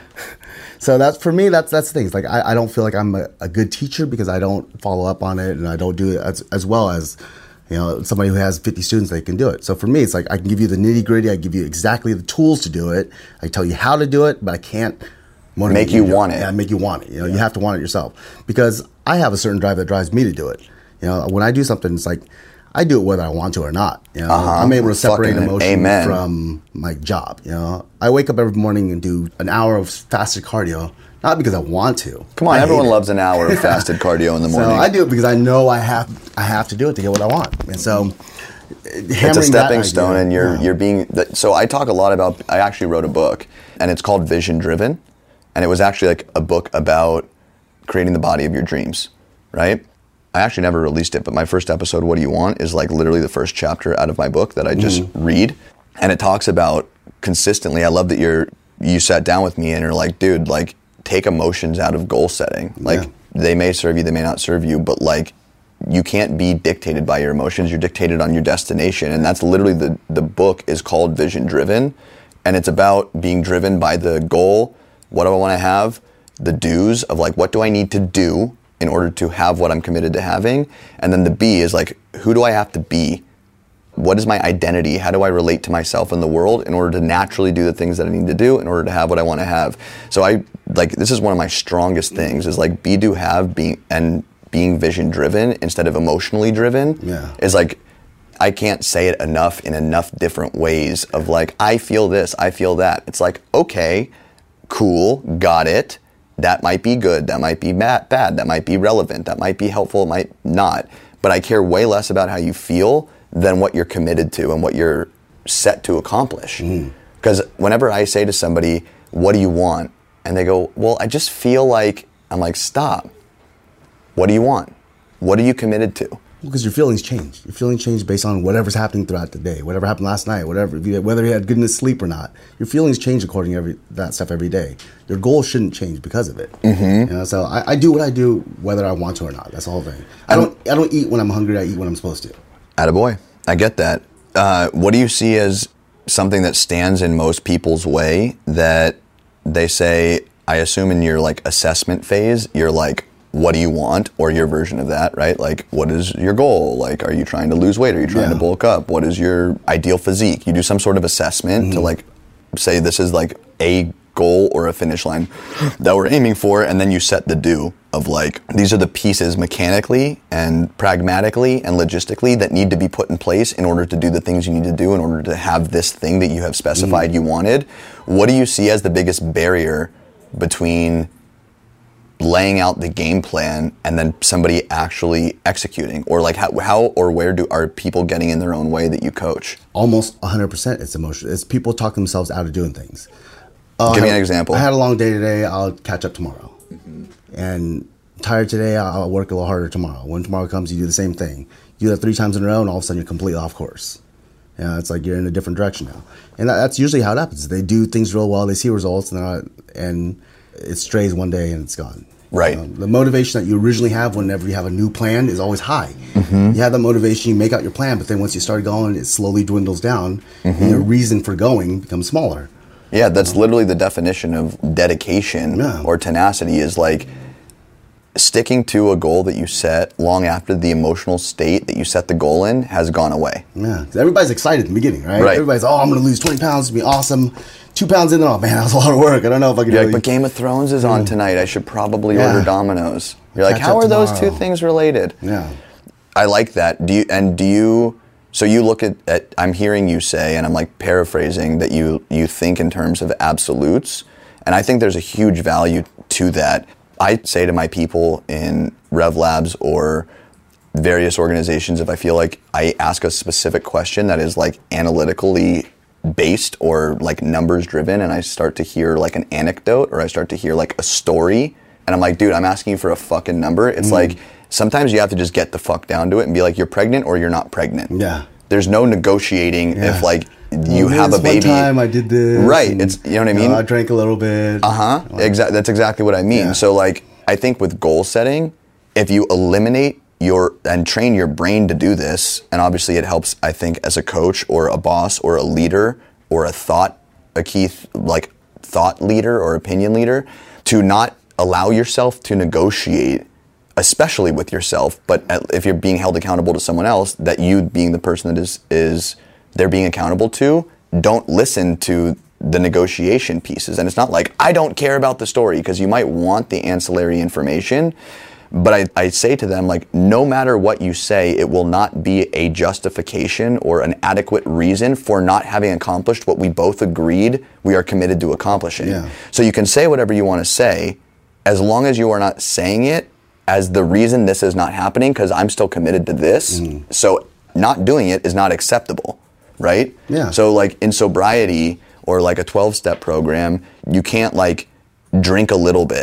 So that's for me. That's that's the thing. It's like I, I don't feel like I'm a, a good teacher because I don't follow up on it, and I don't do it as, as well as, you know, somebody who has fifty students, they can do it. So for me, it's like I can give you the nitty gritty. I give you exactly the tools to do it. I tell you how to do it, but I can't motivate Make you to do want it. Yeah, make you want it. You know, you have to want it yourself, because I have a certain drive that drives me to do it. You know, when I do something, it's like I do it whether I want to or not. You know, Uh-huh. I'm able to separate Fucking emotion amen. from my job. You know, I wake up every morning and do an hour of fasted cardio. Not because I want to. Come on, I hate everyone it. loves an hour of fasted cardio in the So morning. I do it because I know I have I have to do it to get what I want. And so It's a stepping stone, and you're yeah. you're being. So I talk a lot about. I actually wrote a book, and it's called Vision Driven, and it was actually like a book about creating the body of your dreams, right? I actually never released it, but my first episode, What Do You Want, is like literally the first chapter out of my book that I just mm-hmm. read. And it talks about consistently, I love that you're, you sat down with me and you're like, dude, like take emotions out of goal setting. Like yeah. they may serve you, they may not serve you, but like you can't be dictated by your emotions. You're dictated on your destination. And that's literally the, the book is called Vision Driven. And it's about being driven by the goal. What do I want to have? The do's of like, what do I need to do in order to have what I'm committed to having? And then the B is like, who do I have to be? What is my identity? How do I relate to myself in the world in order to naturally do the things that I need to do in order to have what I want to have? So I, like, this is one of my strongest things is like be, do, have, being, and being vision driven instead of emotionally driven yeah. is like, I can't say it enough in enough different ways of like, I feel this, I feel that. It's like, okay, cool, got it. That might be good, that might be bad, that might be relevant, that might be helpful, it might not. But I care way less about how you feel than what you're committed to and what you're set to accomplish. Because mm. whenever I say to somebody, what do you want? And they go, well, I just feel like, I'm like, stop. What do you want? What are you committed to? Because your feelings change. Your feelings change based on whatever's happening throughout the day, whatever happened last night, whatever, whether you had good night's sleep or not. Your feelings change according to every, that stuff every day. Your goals shouldn't change because of it. Mm-hmm. You know, so I, I do what I do whether I want to or not. That's the whole thing. I don't I don't eat when I'm hungry. I eat when I'm supposed to. Attaboy. I get that. Uh, what do you see as something that stands in most people's way that they say, I assume in your like assessment phase, you're like, what do you want? Or your version of that, right? Like, what is your goal? Like, are you trying to lose weight? Are you trying yeah. to bulk up? What is your ideal physique? You do some sort of assessment mm-hmm. to like say this is like a goal or a finish line that we're aiming for, and then you set the do of like, these are the pieces mechanically and pragmatically and logistically that need to be put in place in order to do the things you need to do in order to have this thing that you have specified mm. you wanted. What do you see as the biggest barrier between laying out the game plan and then somebody actually executing? Or like how, how or where do are people getting in their own way that you coach? Almost one hundred percent it's emotion. It's people talk themselves out of doing things. Uh, Give me an example. I had a long day today. I'll catch up tomorrow. Mm-hmm. And tired today. I'll work a little harder tomorrow. When tomorrow comes, you do the same thing. You do that three times in a row, and all of a sudden you're completely off course. You know, it's like you're in a different direction now. And that, that's usually how it happens. They do things real well. They see results, and, not, and it strays one day, and it's gone. Right. Um, the motivation that you originally have whenever you have a new plan is always high. Mm-hmm. You have that motivation, you make out your plan, but then once you start going, it slowly dwindles down, mm-hmm. and your reason for going becomes smaller. Yeah, that's literally the definition of dedication yeah. or tenacity is like sticking to a goal that you set long after the emotional state that you set the goal in has gone away. Yeah, 'cause everybody's excited in the beginning, right? Right. Everybody's, oh, I'm going to lose twenty pounds, it's going to be awesome. Two pounds in, and oh, man, that was a lot of work. I don't know if I can You're do like, it. but Game of Thrones is on tonight. I should probably Yeah. order Domino's. You're like, Catch how up are those tomorrow. two things related? Yeah. I like that. Do you, and do you, so you look at, at, I'm hearing you say, and I'm like paraphrasing, that you, you think in terms of absolutes. And I think there's a huge value to that. I say to my people in Rev Labs or various organizations, if I feel like I ask a specific question that is like analytically based or like numbers driven, and I start to hear like an anecdote or I start to hear like a story, and I'm like, dude, I'm asking you for a fucking number. It's mm. like, sometimes you have to just get the fuck down to it and be like, you're pregnant or you're not pregnant. Yeah. There's no negotiating Yeah. if like you Well, have a this baby. One time I did this. Right. and, It's, you know what I mean? You know, I drank a little bit. Uh-huh. Like, Exactly. That's exactly what I mean. Yeah. So like, I think with goal setting, if you eliminate your, and train your brain to do this, and obviously it helps, I think, as a coach or a boss or a leader or a thought, a key, th- like thought leader or opinion leader, to not allow yourself to negotiate, especially with yourself, but at, if you're being held accountable to someone else, that you being the person that is, is they're being accountable to, don't listen to the negotiation pieces. And it's not like, I don't care about the story, because you might want the ancillary information, but I, I say to them, like, no matter what you say, it will not be a justification or an adequate reason for not having accomplished what we both agreed we are committed to accomplishing. Yeah. So you can say whatever you want to say, as long as you are not saying it as the reason this is not happening, because I'm still committed to this. Mm. So not doing it is not acceptable, right? Yeah. So like in sobriety or like a twelve-step program, you can't like drink a little bit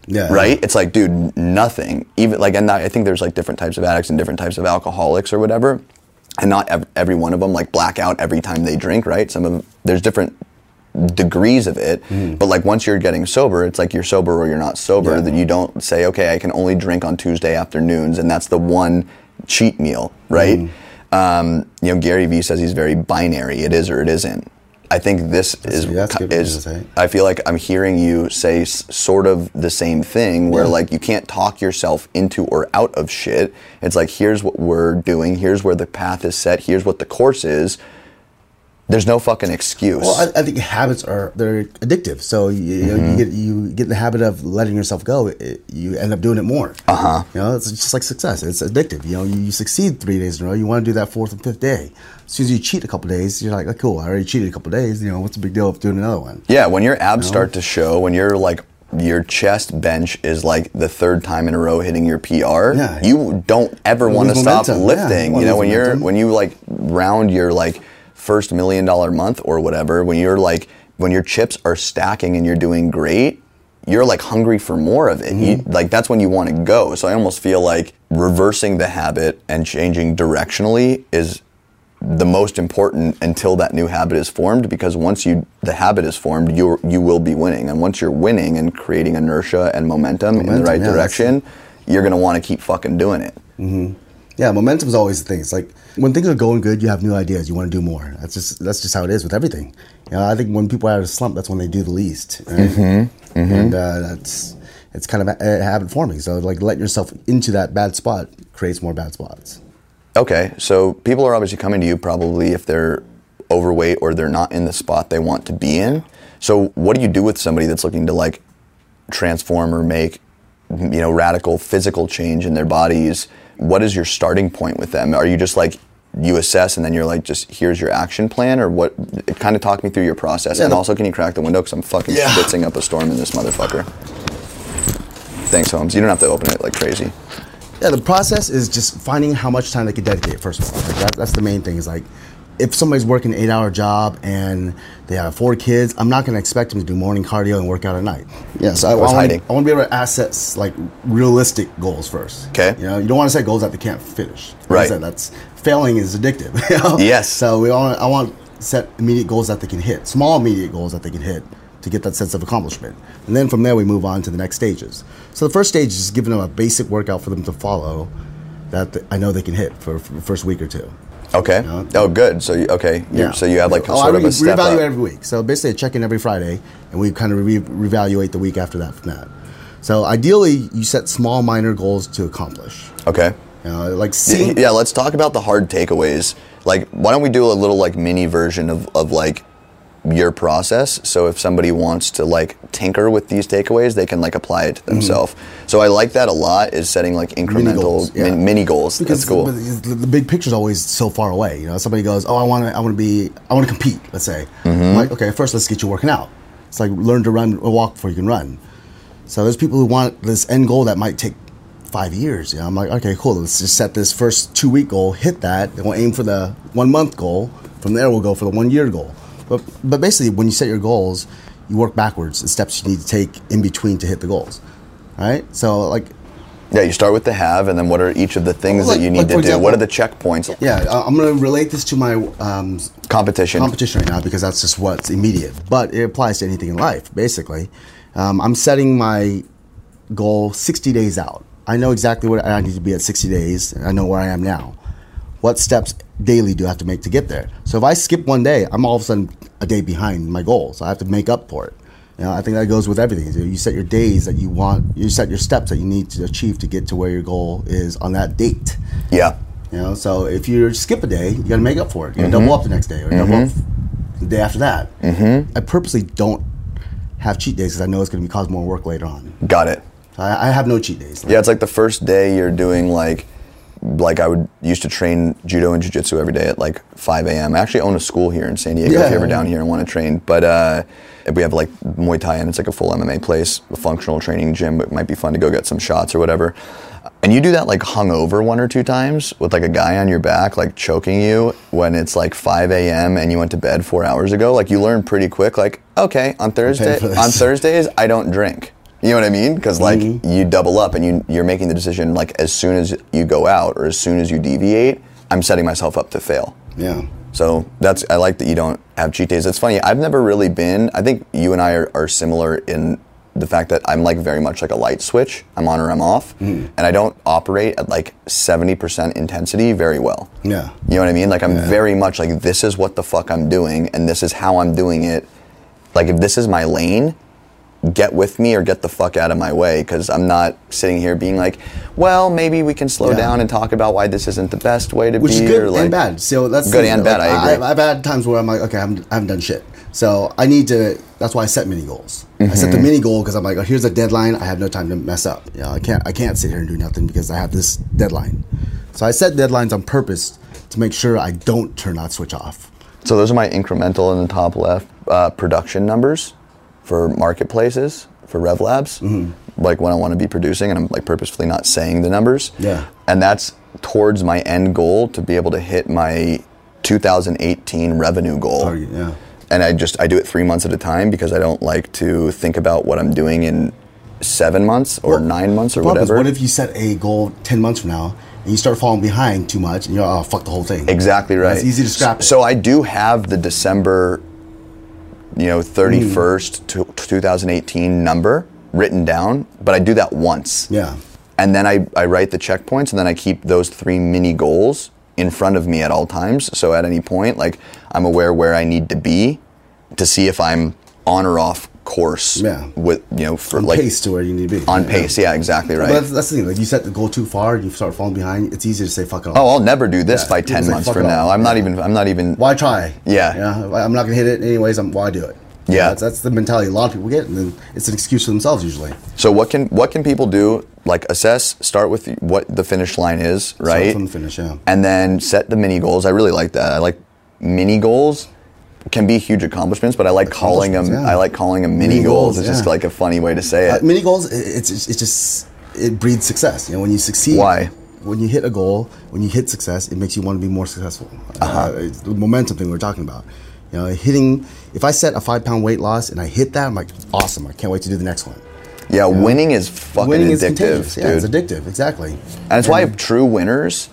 Yeah. Right? It's like, dude, nothing. Even like, and I think there's like different types of addicts and different types of alcoholics or whatever. And not ev- every one of them like black out every time they drink, right? Some of them, there's different degrees of it. Mm. But like once you're getting sober, it's like you're sober or you're not sober, yeah. that you don't say, okay, I can only drink on Tuesday afternoons. And that's the one cheat meal, right? Mm. Um, you know, Gary Vee says he's very binary. It is or it isn't. I think this that's, is, that's good is to say. I feel like I'm hearing you say s- sort of the same thing where yeah. like you can't talk yourself into or out of shit. It's like, here's what we're doing. Here's where the path is set. Here's what the course is. There's no fucking excuse. Well, I, I think habits are, they're addictive. So you, mm-hmm. you, get, you get in the habit of letting yourself go. It, you end up doing it more. Uh-huh. You know, it's just like success. It's addictive. You know, you, you succeed three days in a row. You want to do that fourth and fifth day. As soon as you cheat a couple days, you're like, oh, cool, I already cheated a couple days. You know, what's the big deal of doing another one? Yeah, when your abs you know? start to show, when you're like, your chest bench is like the third time in a row hitting your P R, yeah. you don't ever want to stop lifting. Yeah, you know, when you're, momentum. when you like round your like first million dollar month or whatever, when you're like, when your chips are stacking and you're doing great, you're like hungry for more of it. Mm-hmm. You, like that's when you want to go. So I almost feel like reversing the habit and changing directionally is the most important until that new habit is formed, because once you the habit is formed, you you will be winning. And once you're winning and creating inertia and momentum, momentum in the right yeah, direction, you're going to want to keep fucking doing it. Mm-hmm. Yeah, momentum is always the thing. It's like when things are going good, you have new ideas. You want to do more. That's just that's just how it is with everything. You know, I think when people are out of a slump, that's when they do the least. Right? Mm-hmm. Mm-hmm. And uh, that's it's kind of a, a habit forming. So like letting yourself into that bad spot creates more bad spots. Okay, so people are obviously coming to you probably if they're overweight or they're not in the spot they want to be in. So what do you do with somebody that's looking to like transform or make, you know, radical physical change in their bodies? What is your starting point with them? Are you just like, you assess and then you're like, just here's your action plan, or what? Kind of talk me through your process. Yeah, and the, also, can you crack the window because I'm fucking yeah. spitzing up a storm in this motherfucker. Thanks, Holmes. You don't have to open it like crazy. Yeah, the process is just finding how much time they can dedicate, first of all. Like that, that's the main thing, is like, if somebody's working an eight-hour job and they have four kids, I'm not going to expect them to do morning cardio and work out at night. Yeah, so I, I, want, I want to be able to assess like realistic goals first. Okay. You know, you don't want to set goals that they can't finish. Like right. I said, that's failing is addictive. You know? Yes. So we want, I want to set immediate goals that they can hit, small immediate goals that they can hit, to get that sense of accomplishment. And then from there, we move on to the next stages. So the first stage is just giving them a basic workout for them to follow that th- I know they can hit for, for the first week or two. Okay. You know? Oh, good. So, you, okay. Yeah. So you have like oh, sort I of re- a step reevaluate up. every week. So basically, I check in every Friday, and we kind of re- reevaluate the week after that from that. So ideally, you set small, minor goals to accomplish. Okay. You know, like seeing- yeah, let's talk about the hard takeaways. Like, why don't we do a little like mini version of, of like your process, so if somebody wants to like tinker with these takeaways, they can like apply it to themselves. Mm-hmm. So I like that a lot, is setting like incremental mini goals. Yeah. Min- mini goals. Because That's cool. The, the big picture is always so far away. You know, somebody goes, "Oh, I want to, I want to be, I want to compete." Let's say, mm-hmm. I'm like, okay, first let's get you working out. It's like learn to run or walk before you can run. So there's people who want this end goal that might take five years. You know, I'm like, okay, cool. Let's just set this first two week goal, hit that, and we'll aim for the one month goal. From there, we'll go for the one year goal. But but basically, when you set your goals, you work backwards, the steps you need to take in between to hit the goals, right? So like, yeah, you start with the have, and then what are each of the things like, that you need like to do? example, what are the checkpoints? Yeah, I'm going to relate this to my um, competition. Competition right now, because that's just what's immediate. But it applies to anything in life. Basically, um, I'm setting my goal sixty days out. I know exactly what I need to be at sixty days. I know where I am now. What steps daily do I have to make to get there? So if I skip one day, I'm all of a sudden a day behind my goal. So I have to make up for it. You know, I think that goes with everything. So you set your days that you want, you set your steps that you need to achieve to get to where your goal is on that date. Yeah. You know, so if you skip a day, you got to make up for it. You got to Mm-hmm. double up the next day, or Mm-hmm. double up the day after that. Mm-hmm. I purposely don't have cheat days because I know it's going to be cause more work later on. Got it. So I, I have no cheat days. Yeah, it's like the first day you're doing like, like I would used to train judo and jiu-jitsu every day at like five a.m. I actually own a school here in San Diego Yeah. if you're ever down here and want to train. But uh, we have like Muay Thai, and it's like a full M M A place, a functional training gym. It might be fun to go get some shots or whatever. And you do that like hungover one or two times with like a guy on your back like choking you when it's like five a.m. and you went to bed four hours ago. Like you learn pretty quick like, okay, on Thursday on Thursdays I don't drink. You know what I mean? Because like Mm-hmm. you double up and you you're making the decision like as soon as you go out or as soon as you deviate, I'm setting myself up to fail. Yeah. So that's I like that you don't have cheat days. It's funny. I've never really been. I think you and I are, are similar in the fact that I'm like very much like a light switch. I'm on or I'm off, Mm-hmm. and I don't operate at like seventy percent intensity very well. Yeah. You know what I mean? Like I'm Yeah. very much like this is what the fuck I'm doing, and this is how I'm doing it. Like if this is my lane, get with me or get the fuck out of my way, because I'm not sitting here being like, well, maybe we can slow Yeah. down and talk about why this isn't the best way to Which be. is good or like, and bad. So that's Good the- and like, bad, I agree. I've had times where I'm like, okay, I'm, I haven't done shit. So I need to. That's why I set mini goals. I set Mm-hmm. the mini goal because I'm like, oh, here's a deadline. I have no time to mess up. You know, I can't. I can't sit here and do nothing because I have this deadline. So I set deadlines on purpose to make sure I don't turn that switch off. So those are my incremental in the top left uh, production numbers for marketplaces for RevLabs. Mm-hmm. Like when I want to be producing, and I'm like purposefully not saying the numbers. Yeah. And that's towards my end goal to be able to hit my two thousand eighteen revenue goal. Target, yeah. And I just I do it three months at a time because I don't like to think about what I'm doing in seven months or Well, nine months or the problem is, whatever. what if you set a goal ten months from now and you start falling behind too much and you're oh fuck the whole thing. Exactly right. It's easy to scrap it. So I do have the December, you know, thirty-first to two thousand eighteen number written down, but I do that once. Yeah. And then I, I write the checkpoints, and then I keep those three mini goals in front of me at all times. So at any point, like I'm aware where I need to be to see if I'm on or off course. Yeah. With you know for On like pace to where you need to be. on Yeah. pace. Yeah, exactly right. But that's, that's the thing. Like you set the goal too far, and you start falling behind. It's easy to say fuck it all. oh, I'll never do this Yeah, by people ten say, months "Fuck from it all." now. I'm not Yeah. even. I'm not even. Why try? Yeah. Yeah. I'm not gonna hit it anyways. I'm, why do it? Yeah. That's, that's the mentality a lot of people get, and then it's an excuse for themselves usually. So what can what can people do? Like assess, start with what the finish line is, right? from the finish, yeah. And then set the mini goals. I really like that. I like mini goals. Can be huge accomplishments, but I like calling them. Accomplishments, yeah. I like calling them mini, Mini goals. goals, It's just yeah. like a funny way to say Uh, it. mini goals, it- it's it's it's just it breeds success. You know, when you succeed. Why? When you hit a goal, when you hit success, it makes you want to be more successful. Uh-huh. Uh, it's the momentum thing we're talking about. You know, hitting. If I set a five pound weight loss and I hit that, I'm like, awesome. I can't wait to do the next one. yeah, winning is fucking Winning is addictive, contagious. dude. Yeah, it's addictive. Exactly. And it's why true winners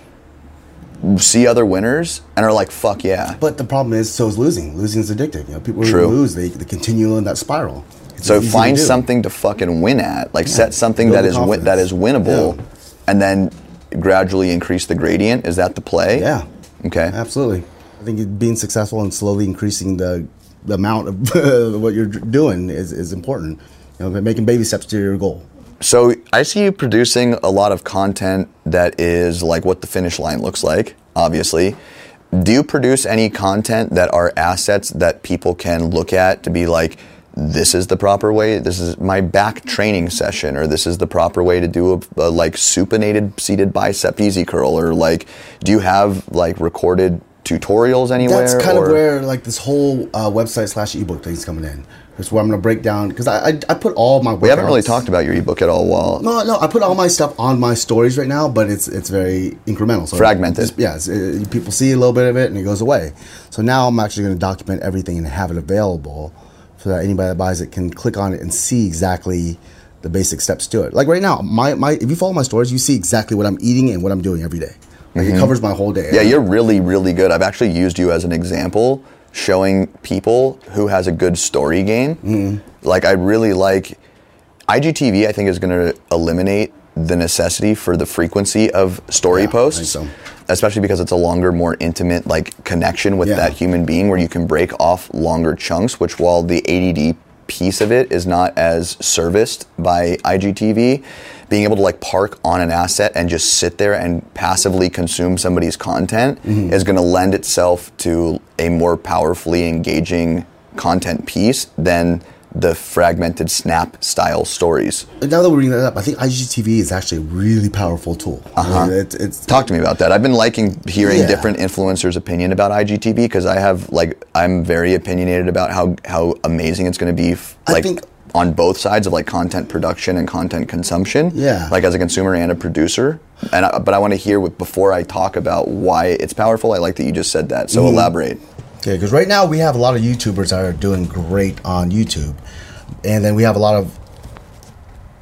see other winners and are like, "Fuck yeah!" But the problem is, so is losing. Losing is addictive. You know, people who True. lose, they, they continue in that spiral. It's So easy to find do. something to fucking win at. Like set something Build that the is win- confidence. that is winnable, Yeah. and then gradually increase the gradient. Is that the play? Yeah. Okay. Absolutely. I think it- being successful and slowly increasing the the amount of what you're doing is, is important. You know, making baby steps to your goal. So I see you producing a lot of content that is like what the finish line looks like, obviously. Do you produce any content that are assets that people can look at to be like, this is the proper way, this is my back training session, or this is the proper way to do a, a like supinated seated bicep easy curl, or like, do you have like recorded tutorials anywhere? That's kind or- of where like this whole uh, website slash ebook thing is coming in. It's where I'm going to break down because I, I I put all my We haven't really workouts- talked about your ebook at all while. No, no, I put all my stuff on my stories right now, but it's it's very incremental. So Fragmented. just- yeah, it's, uh, people see a little bit of it and it goes away. So now I'm actually going to document everything and have it available so that anybody that buys it can click on it and see exactly the basic steps to it. Like right now, my, my if you follow my stories, you see exactly what I'm eating and what I'm doing every day. Like it covers my whole day. Yeah, you're really, really good. I've actually used you as an example, showing people who has a good story game. Mm-hmm. Like, I really like I G T V. I think is going to eliminate the necessity for the frequency of story Yeah, I posts, think so. especially because it's a longer, more intimate like connection with Yeah. that human being, where you can break off longer chunks. Which, while the A D D piece of it is not as serviced by I G T V, being able to like park on an asset and just sit there and passively consume somebody's content Mm-hmm. is going to lend itself to a more powerfully engaging content piece than the fragmented snap style stories. Now that we're bringing that up, I think I G T V is actually a really powerful tool. Uh-huh. It's, it's Talk to me about that. I've been liking hearing Yeah. different influencers' opinion about I G T V because I have like I'm very opinionated about how how amazing it's going to be f- I like think- on both sides of like content production and content consumption. Yeah. Like as a consumer and a producer. And I, but I want to hear what, before I talk about why it's powerful. I like that you just said that. So Mm-hmm. elaborate. Okay, because right now we have a lot of YouTubers that are doing great on YouTube, and then we have a lot of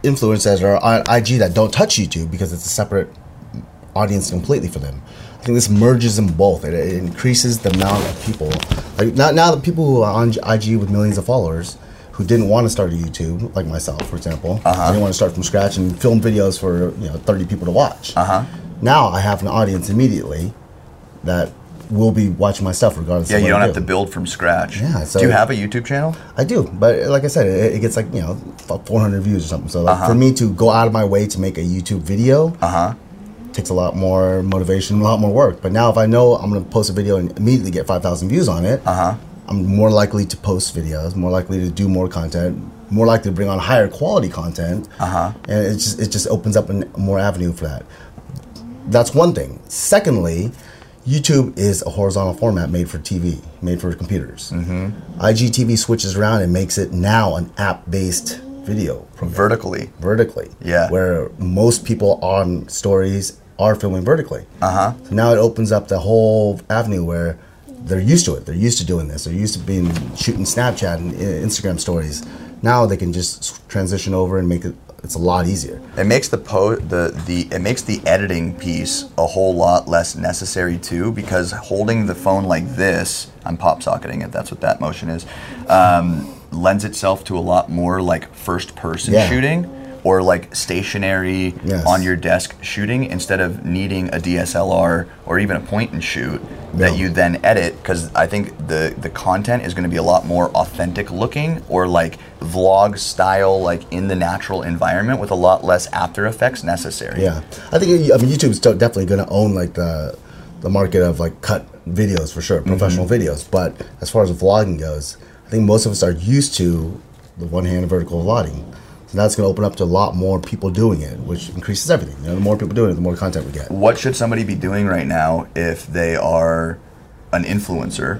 influencers that are on I G that don't touch YouTube because it's a separate audience completely for them. I think this merges them both. It, it increases the amount of people. Like now, now the people who are on I G with millions of followers who didn't want to start a YouTube, like myself, for example, Uh-huh. I didn't want to start from scratch and film videos for you know thirty people to watch. Uh-huh. Now I have an audience immediately that will be watching my stuff regardless. Yeah, of you what don't I have do. to build from scratch. Yeah, so- do you have a YouTube channel? I do, but like I said, it, it gets like you know four hundred views or something. So like Uh-huh. for me to go out of my way to make a YouTube video Uh-huh. takes a lot more motivation, a lot more work. But now if I know I'm going to post a video and immediately get five thousand views on it, Uh-huh. I'm more likely to post videos, more likely to do more content, more likely to bring on higher quality content, Uh-huh. and it just it just opens up a more avenue for that. That's one thing. Secondly, YouTube is a horizontal format made for T V, made for computers. Mm-hmm. I G T V switches around and makes it now an app-based video program. Vertically. Vertically. Yeah. Where most people on stories are filming vertically. Uh-huh. So now it opens up the whole avenue where they're used to it. They're used to doing this. They're used to being shooting Snapchat and uh, Instagram stories. Now they can just transition over and make it. It's a lot easier. It makes the po the the it makes the editing piece a whole lot less necessary too, because holding the phone like this, I'm pop socketing it. That's what that motion is. Um, lends itself to a lot more like first person Yeah. shooting or like stationary Yes. on your desk shooting instead of needing a D S L R or even a point and shoot that Yeah. you then edit, because I think the the content is going to be a lot more authentic looking or like vlog style, like in the natural environment with a lot less After Effects necessary. Yeah, I think I mean YouTube's still definitely going to own like the the market of like cut videos for sure, professional videos. But as far as vlogging goes, I think most of us are used to the one-handed vertical vlogging. So that's going to open up to a lot more people doing it, which increases everything. You know, the more people doing it, the more content we get. What should somebody be doing right now if they are an influencer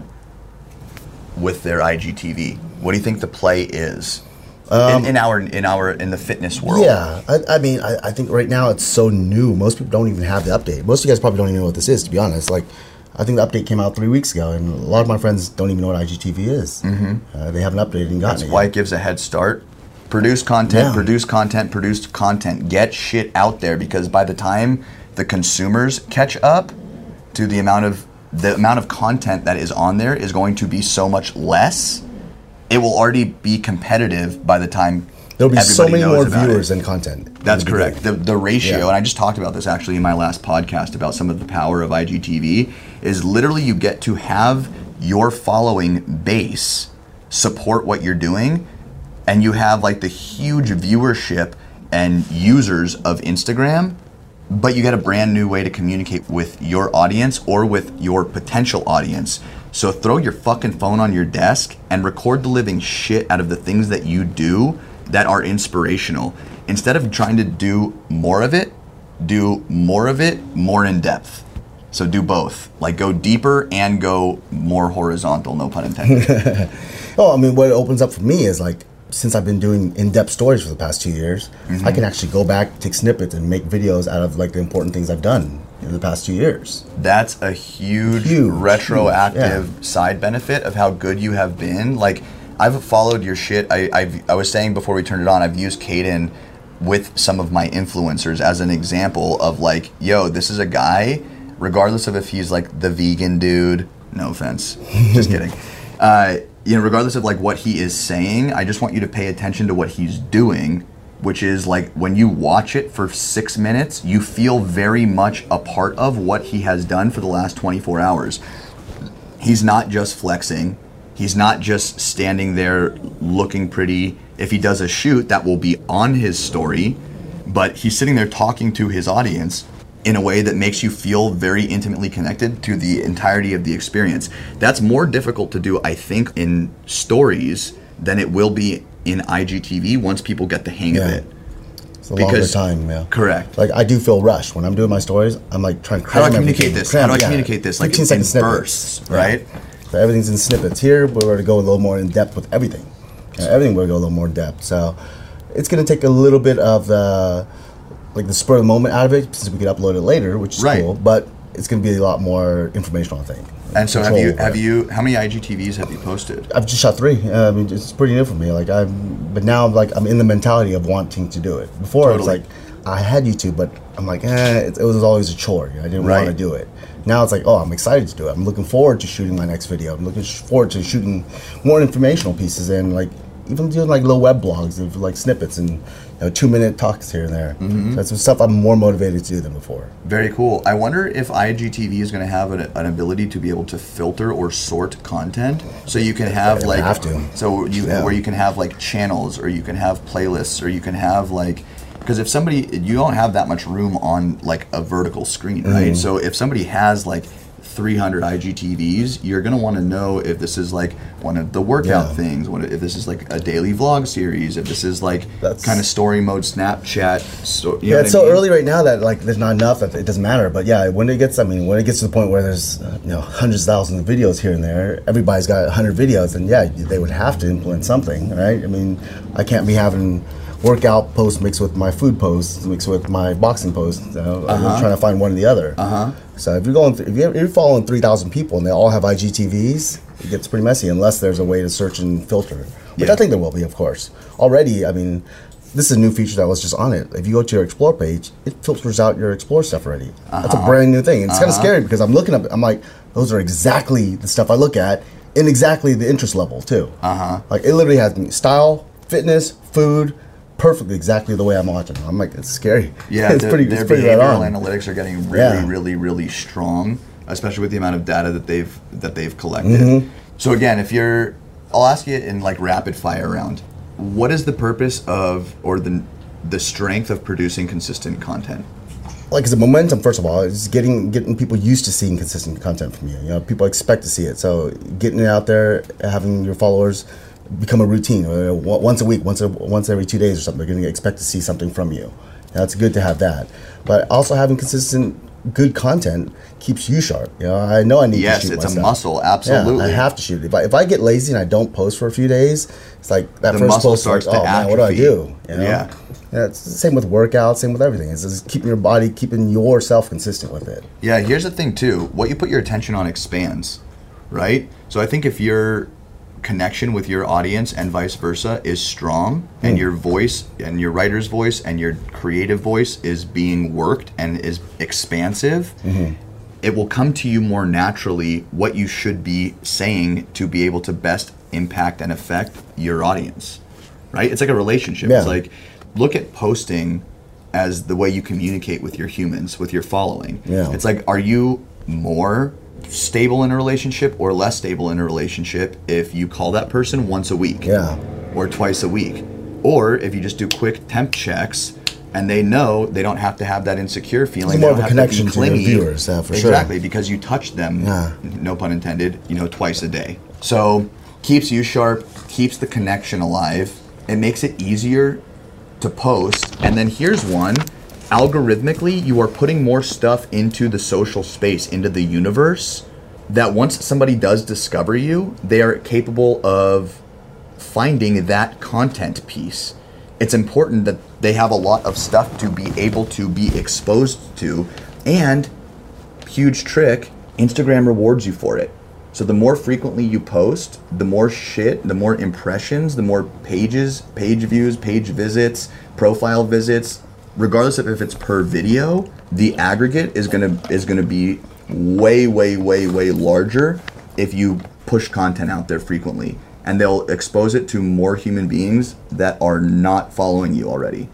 with their I G T V? What do you think the play is in, in our in our in the fitness world? Yeah, I, I mean, I, I think right now it's so new. Most people don't even have the update. Most of you guys probably don't even know what this is, to be honest. Like, I think the update came out three weeks ago, and a lot of my friends don't even know what I G T V is. Mm-hmm. Uh, they haven't updated and gotten That's it why yet. it gives a head start. Produce content, Yeah. produce content, produce content. Get shit out there, because by the time the consumers catch up to the amount of the amount of content that is on there is going to be so much less. It will already be competitive by the time There'll be so everybody many knows more about viewers it. than content. That's in the correct. The beginning. the ratio, Yeah. and I just talked about this actually in my last podcast about some of the power of I G T V, is literally you get to have your following base support what you're doing, and you have like the huge viewership and users of Instagram, but you get a brand new way to communicate with your audience or with your potential audience. So throw your fucking phone on your desk and record the living shit out of the things that you do that are inspirational. Instead of trying to do more of it, do more of it more in depth. So do both. Like go deeper and go more horizontal, no pun intended. Oh, I mean, what it opens up for me is like, since I've been doing in-depth stories for the past two years, Mm-hmm. I can actually go back, take snippets, and make videos out of like the important things I've done in the past two years. That's a huge, Huge, retroactive huge, side benefit of how good you have been. Like, I've followed your shit. I I've, I was saying before we turned it on, I've used Caden with some of my influencers as an example of like, yo, this is a guy, regardless of if he's like the vegan dude, no offense, just kidding. Uh, you know, regardless of like what he is saying, I just want you to pay attention to what he's doing, which is like when you watch it for six minutes, you feel very much a part of what he has done for the last twenty-four hours. He's not just flexing. He's not just standing there looking pretty. If he does a shoot, that will be on his story, but he's sitting there talking to his audience in a way that makes you feel very intimately connected to the entirety of the experience. That's more difficult to do, I think, in stories than it will be in I G T V once people get the hang Yeah. of it. It's a longer Because- time, yeah. Correct. Like I do feel rushed when I'm doing my stories. I'm like trying to How do I cram communicate everything, this? cram- How do I yeah, communicate this? Like fifteen in second snippets, bursts, Yeah. right? So everything's in snippets. Here we're going to go a little more in depth with everything. Yeah, everything we're going to go a little more in depth. So it's going to take a little bit of the like the spur of the moment out of it, since we could upload it later, which is Right. cool. But it's going to be a lot more informational, I think. And so have Control you over have it. you how many I G T Vs have you posted? I've just shot three. Uh, I mean, it's pretty new for me. Like I'm, but now like I'm in the mentality of wanting to do it. Before it was Totally. like I had YouTube, but I'm like, eh, it, it was always a chore. You know, I didn't Right. want to do it. Now it's like, oh, I'm excited to do it. I'm looking forward to shooting my next video. I'm looking forward to shooting more informational pieces and like even doing like little web blogs of like snippets and you know, two minute talks here and there. Mm-hmm. So that's some stuff I'm more motivated to do than before. Very cool. I wonder if I G T V is going to have an, an ability to be able to filter or sort content, so you can have They like have to. so you Yeah. where you can have like channels, or you can have playlists, or you can have like, because if somebody, you don't have that much room on like a vertical screen, right? Mm-hmm. So if somebody has like three hundred I G T Vs, you're going to want to know if this is like one of the workout Yeah. things, what if this is like a daily vlog series, if this is like That's- kind of story mode Snapchat. So, you know Yeah, what it's I so mean? early right now that like there's not enough that it doesn't matter. But yeah, when it gets, I mean, when it gets to the point where there's uh, you know hundreds of thousands of videos here and there, everybody's got a hundred videos, and yeah, they would have to implement something, right? I mean, I can't be having workout posts mixed with my food posts, mixed with my boxing posts. You know? I'm trying to find one or the other. Uh-huh. So if you're going, th- if you're, if you're following three thousand people and they all have I G T Vs, it gets pretty messy unless there's a way to search and filter, which Yeah. I think there will be, of course. Already, I mean. This is a new feature that was just on it. If you go to your Explore page, it filters out your Explore stuff already. That's a brand new thing. It's kind of scary because I'm looking up, I'm like, those are exactly the stuff I look at in exactly the interest level too. Uh-huh. Like it literally has me style, fitness, food, perfectly exactly the way I'm watching. I'm like, it's scary. Yeah, it's their, pretty, their it's pretty right behavioral on. analytics are getting really, Yeah. really, really strong, especially with the amount of data that they've that they've collected. Mm-hmm. So again, if you're, I'll ask you in like rapid fire round, what is the purpose of or the the strength of producing consistent content? Like the momentum, first of all, is getting getting people used to seeing consistent content from you. You know, people expect to see it. So getting it out there, having your followers become a routine. Uh, Once a week, once a, once every two days or something, they're going to expect to see something from you. Now, it's good to have that, but also having consistent, good content keeps you sharp. You know, I know I need Yes, to shoot it's my a stuff. muscle, absolutely. Yeah, I have to shoot. If I, if I get lazy and I don't post for a few days, it's like that The first muscle post starts like, to oh man, what do I atrophy. do? You know? Yeah. Yeah, it's the same with workouts, same with everything. It's just keeping your body, keeping yourself consistent with it. Yeah, here's the thing too. What you put your attention on expands, right? So I think if your connection with your audience and vice versa is strong, and your voice and your writer's voice and your creative voice is being worked and is expansive, it will come to you more naturally what you should be saying to be able to best impact and affect your audience, right? It's like a relationship. Yeah. It's like, look at posting as the way you communicate with your humans, with your following. Yeah. It's like, are you more stable in a relationship or less stable in a relationship if you call that person once a week Yeah. or twice a week? Or if you just do quick temp checks and they know they don't have to have that insecure feeling. It's more they of don't a have to be connection to their clingy. viewers, yeah, for sure. Exactly, because you touch them, Yeah. no pun intended, you know, twice a day. So keeps you sharp, keeps the connection alive. It makes it easier to post. And then here's one. Algorithmically, you are putting more stuff into the social space, into the universe, that once somebody does discover you, they are capable of finding that content piece. It's important that they have a lot of stuff to be able to be exposed to. And, huge trick, Instagram rewards you for it. So the more frequently you post, the more shit, the more impressions, the more pages, page views, page visits, profile visits, regardless of if it's per video, the aggregate is gonna is gonna be way, way, way, way larger if you push content out there frequently. And they'll expose it to more human beings that are not following you already.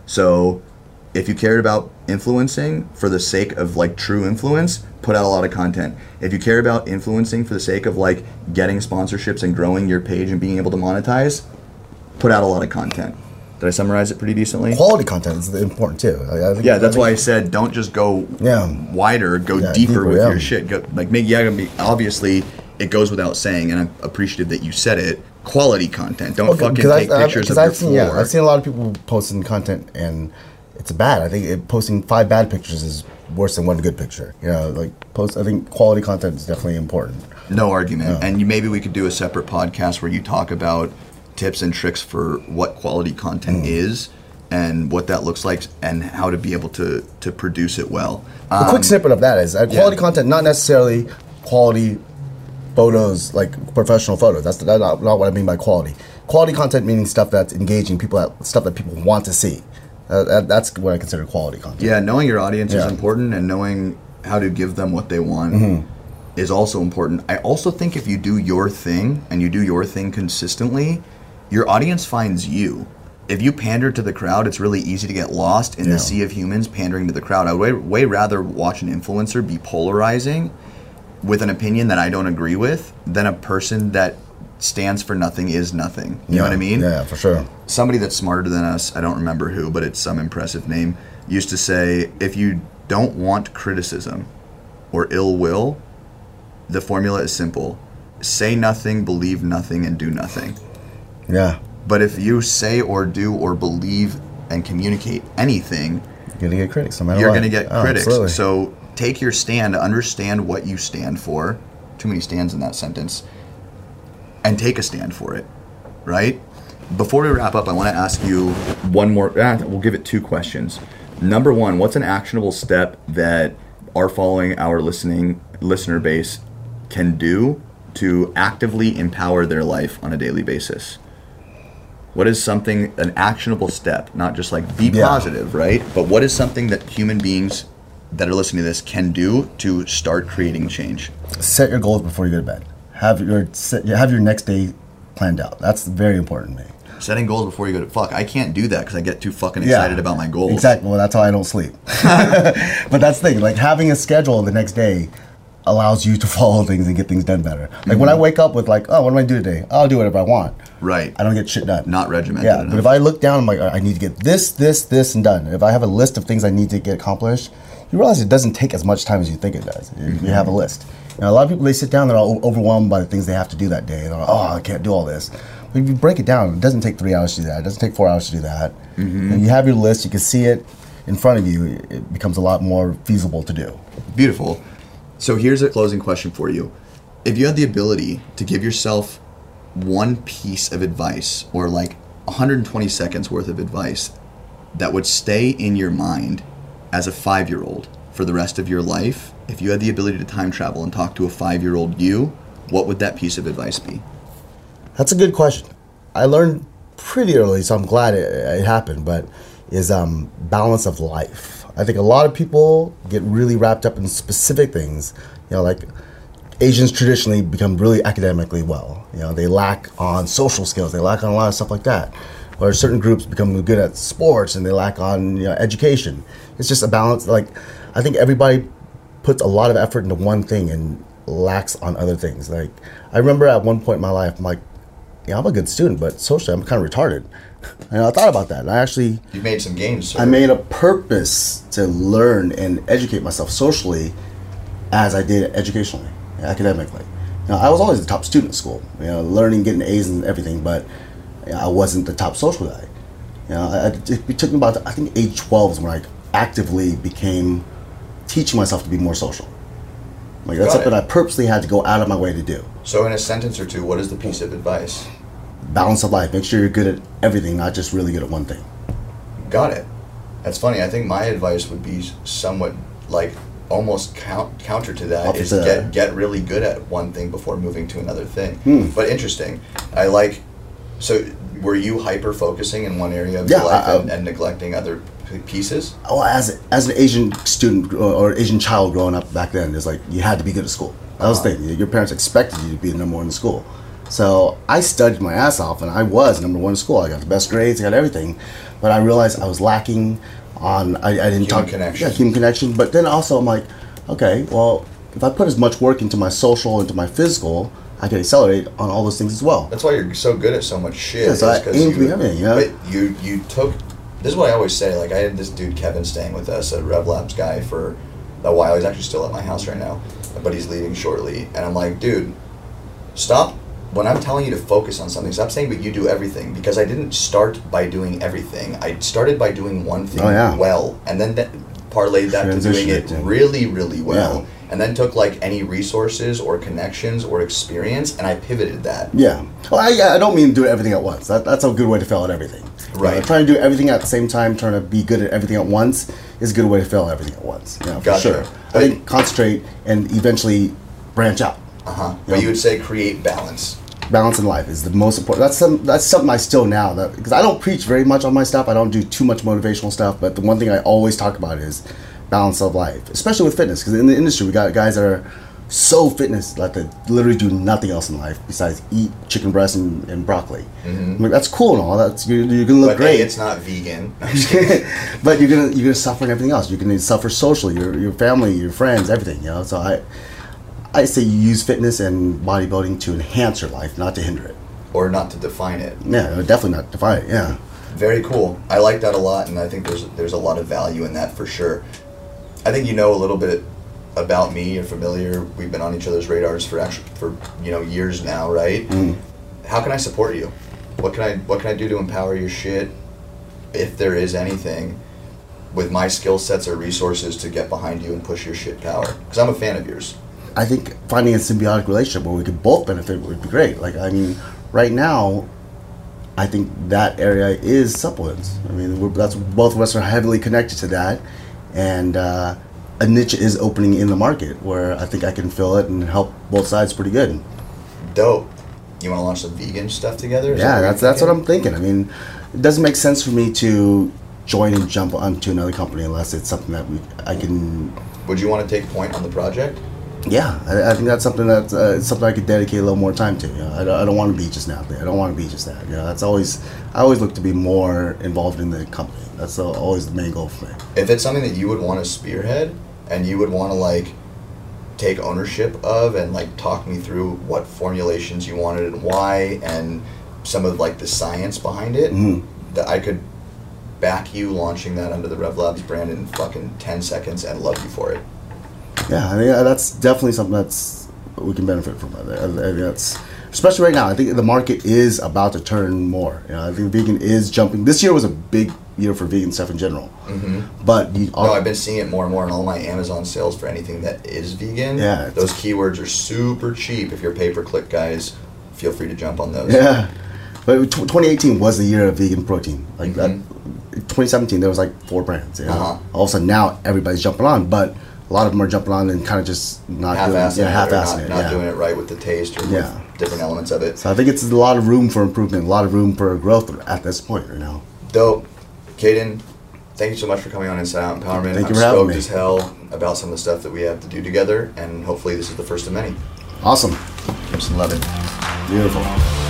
So if you cared about influencing for the sake of like true influence, put out a lot of content. If you care about influencing for the sake of like getting sponsorships and growing your page and being able to monetize, put out a lot of content. Did I summarize it pretty decently? Quality content is important too. I, I think, Yeah, that's I why I think, said don't just go Yeah. wider, go Yeah, deeper, deeper, with yeah. your shit. Go, like, make, yeah, I mean, obviously, it goes without saying, and I'm appreciative that you said it. Quality content. Don't Okay, fucking 'cause take I've- pictures 'cause of your I've seen, floor. Yeah, I've seen a lot of people posting content and it's bad. I think it, posting five bad pictures is worse than one good picture. You know, like post. I think quality content is definitely important. No argument. Yeah. And you, maybe we could do a separate podcast where you talk about tips and tricks for what quality content Mm. is. and what that looks like and how to be able to to produce it well. A Um, quick snippet of that is uh, quality yeah. content, not necessarily quality photos, like professional photos. That's, that's not, not what I mean by quality. Quality content meaning stuff that's engaging people, that, stuff that people want to see. Uh, that, that's what I consider quality content. Yeah, knowing your audience is Yeah. important, and knowing how to give them what they want Mm-hmm. is also important. I also think if you do your thing and you do your thing consistently, your audience finds you. If you pander to the crowd, it's really easy to get lost in Yeah. the sea of humans pandering to the crowd. I would way, way rather watch an influencer be polarizing with an opinion that I don't agree with than a person that stands for nothing is nothing. You know what I mean? Yeah, for sure. Somebody that's smarter than us, I don't remember who, but it's some impressive name, used to say, if you don't want criticism or ill will, the formula is simple. Say nothing, believe nothing, and do nothing. Yeah. But if you say or do or believe and communicate anything, You're going to get critics no matter you're what. going to get Oh, critics. absolutely. So take your stand, understand what you stand for. Too many stands in that sentence. And take a stand for it, right? Before we wrap up, I want to ask you one more. Ah, we'll give it two questions. Number one, what's an actionable step that our following, our listening listener base can do to actively empower their life on a daily basis? What is something, an actionable step, not just like be Yeah. positive, right? But what is something that human beings that are listening to this can do to start creating change? Set your goals before you go to bed. Have your set, have your next day planned out. That's very important to me. Setting goals before you go to fuck. I can't do that because I get too fucking excited about my goals. Exactly. Well, that's why I don't sleep. But that's the thing. Like having a schedule the next day allows you to follow things and get things done better. Like Mm-hmm. when I wake up with like, oh, what am I doing today? I'll do whatever I want. Right. I don't get shit done. Not regimented Yeah. enough. But if I look down, I'm like, I need to get this, this, this, and done. If I have a list of things I need to get accomplished, you realize it doesn't take as much time as you think it does. You, Mm-hmm. you have a list. You know, a lot of people, they sit down, they're all overwhelmed by the things they have to do that day. They're like, oh, I can't do all this. But if you break it down, it doesn't take three hours to do that. It doesn't take four hours to do that. Mm-hmm. And you have your list, you can see it in front of you. It becomes a lot more feasible to do. Beautiful. So here's a closing question for you. If you had the ability to give yourself one piece of advice or like one hundred twenty seconds worth of advice that would stay in your mind as a five-year-old for the rest of your life, if you had the ability to time travel and talk to a five-year-old you, what would that piece of advice be? That's a good question. I learned pretty early, so I'm glad it, it happened, but is um, balance of life. I think a lot of people get really wrapped up in specific things. You know, like Asians traditionally become really academically well. You know, they lack on social skills. They lack on a lot of stuff like that. Or certain groups become good at sports and they lack on, you know, education. It's just a balance. Like, I think everybody puts a lot of effort into one thing and lacks on other things. Like, I remember at one point in my life, I'm like, yeah, I'm a good student, but socially I'm kind of retarded. And I thought about that. And I actually, You made some gains, sir. I made a purpose to learn and educate myself socially as I did educationally, academically. You know, I was always the top student at school, you know, learning, getting A's and everything, but you know, I wasn't the top social guy. You know, I, it took me about, I think age twelve is when I actively became teaching myself to be more social. Like that's Got something it. I purposely had to go out of my way to do. So in a sentence or two, what is the piece of advice? Balance of life. Make sure you're good at everything, not just really good at one thing. Got it. That's funny. I think my advice would be somewhat like almost count, counter to that is Opposite. get get really good at one thing before moving to another thing. Hmm. But interesting. I like. So were you hyper focusing in one area of Yeah, your life I- and, and neglecting other p- pieces? Oh, as as an Asian student or, or Asian child growing up back then, it's like you had to be good at school. That was the thing. Your parents expected you to be the number one in school. So I studied my ass off, and I was number one in school. I got the best grades, I got everything, but I realized I was lacking on. I, I didn't Human talk connection. Yeah, human connection. But then also I'm like, okay, well, if I put as much work into my social, into my physical, I can accelerate on all those things as well. That's why you're so good at so much shit. Yeah, so is I 'cause aim to you- be everything, yeah. But you you took. This is what I always say. Like I had this dude Kevin staying with us, a RevLabs guy, for a while. He's actually still at my house right now, but he's leaving shortly. And I'm like, dude, stop. When I'm telling you to focus on something, stop saying, but you do everything. Because I didn't start by doing everything. I started by doing one thing Oh, yeah. well. And then that, parlayed that to Transition doing it it, yeah. really, really well. Yeah. And then took like any resources or connections or experience, and I pivoted that. Yeah. Well, I, I don't mean do everything at once. That, that's a good way to fail at everything. Right. Uh, trying to do everything at the same time, trying to be good at everything at once is a good way to fail at everything at once. Yeah, for Gotcha. sure. I think concentrate and eventually branch out. Uh huh. Yeah. But you would say create balance. Balance in life is the most important. That's some. That's something I still now that because I don't preach very much on my stuff. I don't do too much motivational stuff. But the one thing I always talk about is balance of life, especially with fitness. Because in the industry, we got guys that are so fitness that they literally do nothing else in life besides eat chicken breast and, and broccoli. Mm-hmm. Like, that's cool and all. That's you're, you're gonna look But great. A, it's not vegan. I'm just kidding. But you're gonna you're gonna suffer in everything else. You're gonna suffer socially, your your family, your friends, everything. You know. So I I say you use fitness and bodybuilding to enhance your life, not to hinder it. Or not to define it. Yeah, definitely not define it. Yeah. Very cool. I like that a lot, and I think there's there's a lot of value in that for sure. I think you know a little bit about me. You're familiar. We've been on each other's radars for actually for you know years now, right? Mm. How can I support you? What can I what can I do to empower your shit, if there is anything, with my skill sets or resources to get behind you and push your shit power? Because I'm a fan of yours. I think finding a symbiotic relationship where we could both benefit would be great. Like, I mean, right now, I think that area is supplements. I mean, we're, that's both of us are heavily connected to that, and uh, a niche is opening in the market where I think I can fill it and help both sides pretty good. Dope. You want to launch some vegan stuff together? Is that Yeah, what that's you're that's what thinking? I'm thinking. I mean, it doesn't make sense for me to join and jump onto another company unless it's something that we I can. Would you want to take point on the project? Yeah, I, I think that's something that uh, it's something I could dedicate a little more time to. You know, I, don't, I don't want to be just an athlete. I don't want to be just that. You know, that's always I always look to be more involved in the company. That's uh, always the main goal for me. If it's something that you would want to spearhead and you would want to like take ownership of and like talk me through what formulations you wanted and why and some of like the science behind it, Mhm. that I could back you launching that under the RevLabs brand in fucking ten seconds and love you for it. Yeah, I think uh, that's definitely something that's we can benefit from. I I think that's especially right now. I think the market is about to turn more. You know, I think vegan is jumping. This year was a big year for vegan stuff in general. Mm-hmm. But you, No, I've been seeing it more and more in all my Amazon sales for anything that is vegan. Yeah, it's- Those keywords are super cheap. If you're pay-per-click guys, feel free to jump on those. yeah. But tw- twenty eighteen was the year of vegan protein. Like Mhm. that, twenty seventeen there was like four brands. You know? Uh-huh. All of a sudden now everybody's jumping on, but a lot of them are jumping on and kind of just not doing, Half-assing yeah, it or half-assing not, it. not yeah. doing it right with the taste or Yeah. with different elements of it. So I think it's a lot of room for improvement, a lot of room for growth at this point right now. Dope. Kaden, thank you so much for coming on Inside Out Empowerment. Thank you I'm for having stoked me. as hell about some of the stuff that we have to do together, and hopefully this is the first of many. Awesome. Give some love it. Beautiful.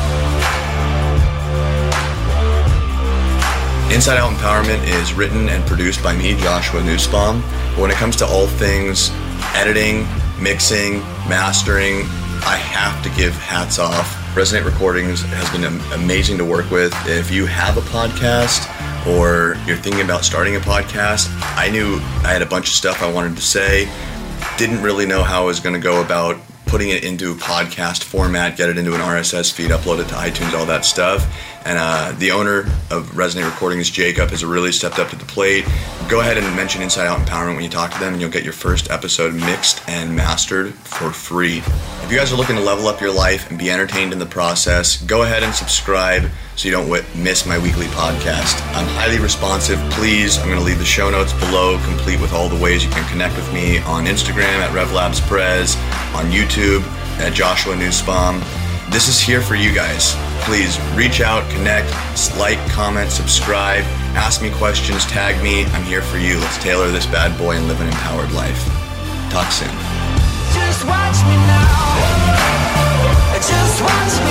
Inside Out Empowerment is written and produced by me, Joshua Nussbaum. But when it comes to all things editing, mixing, mastering, I have to give hats off. Resonate Recordings has been am- amazing to work with. If you have a podcast or you're thinking about starting a podcast, I knew I had a bunch of stuff I wanted to say. Didn't really know how I was going to go about putting it into podcast format, get it into an R S S feed, upload it to iTunes, all that stuff. And uh, the owner of Resonate Recordings, Jacob, has really stepped up to the plate. Go ahead and mention Inside Out Empowerment when you talk to them, and you'll get your first episode mixed and mastered for free. If you guys are looking to level up your life and be entertained in the process, go ahead and subscribe so you don't w- miss my weekly podcast. I'm highly responsive. Please, I'm going to leave the show notes below, complete with all the ways you can connect with me on Instagram at RevLabsPrez, on YouTube at Joshua Nussbaum. This is here for you guys. Please reach out, connect, like, comment, subscribe, ask me questions, tag me. I'm here for you. Let's tailor this bad boy and live an empowered life. Talk soon. Just watch me now. Just watch me.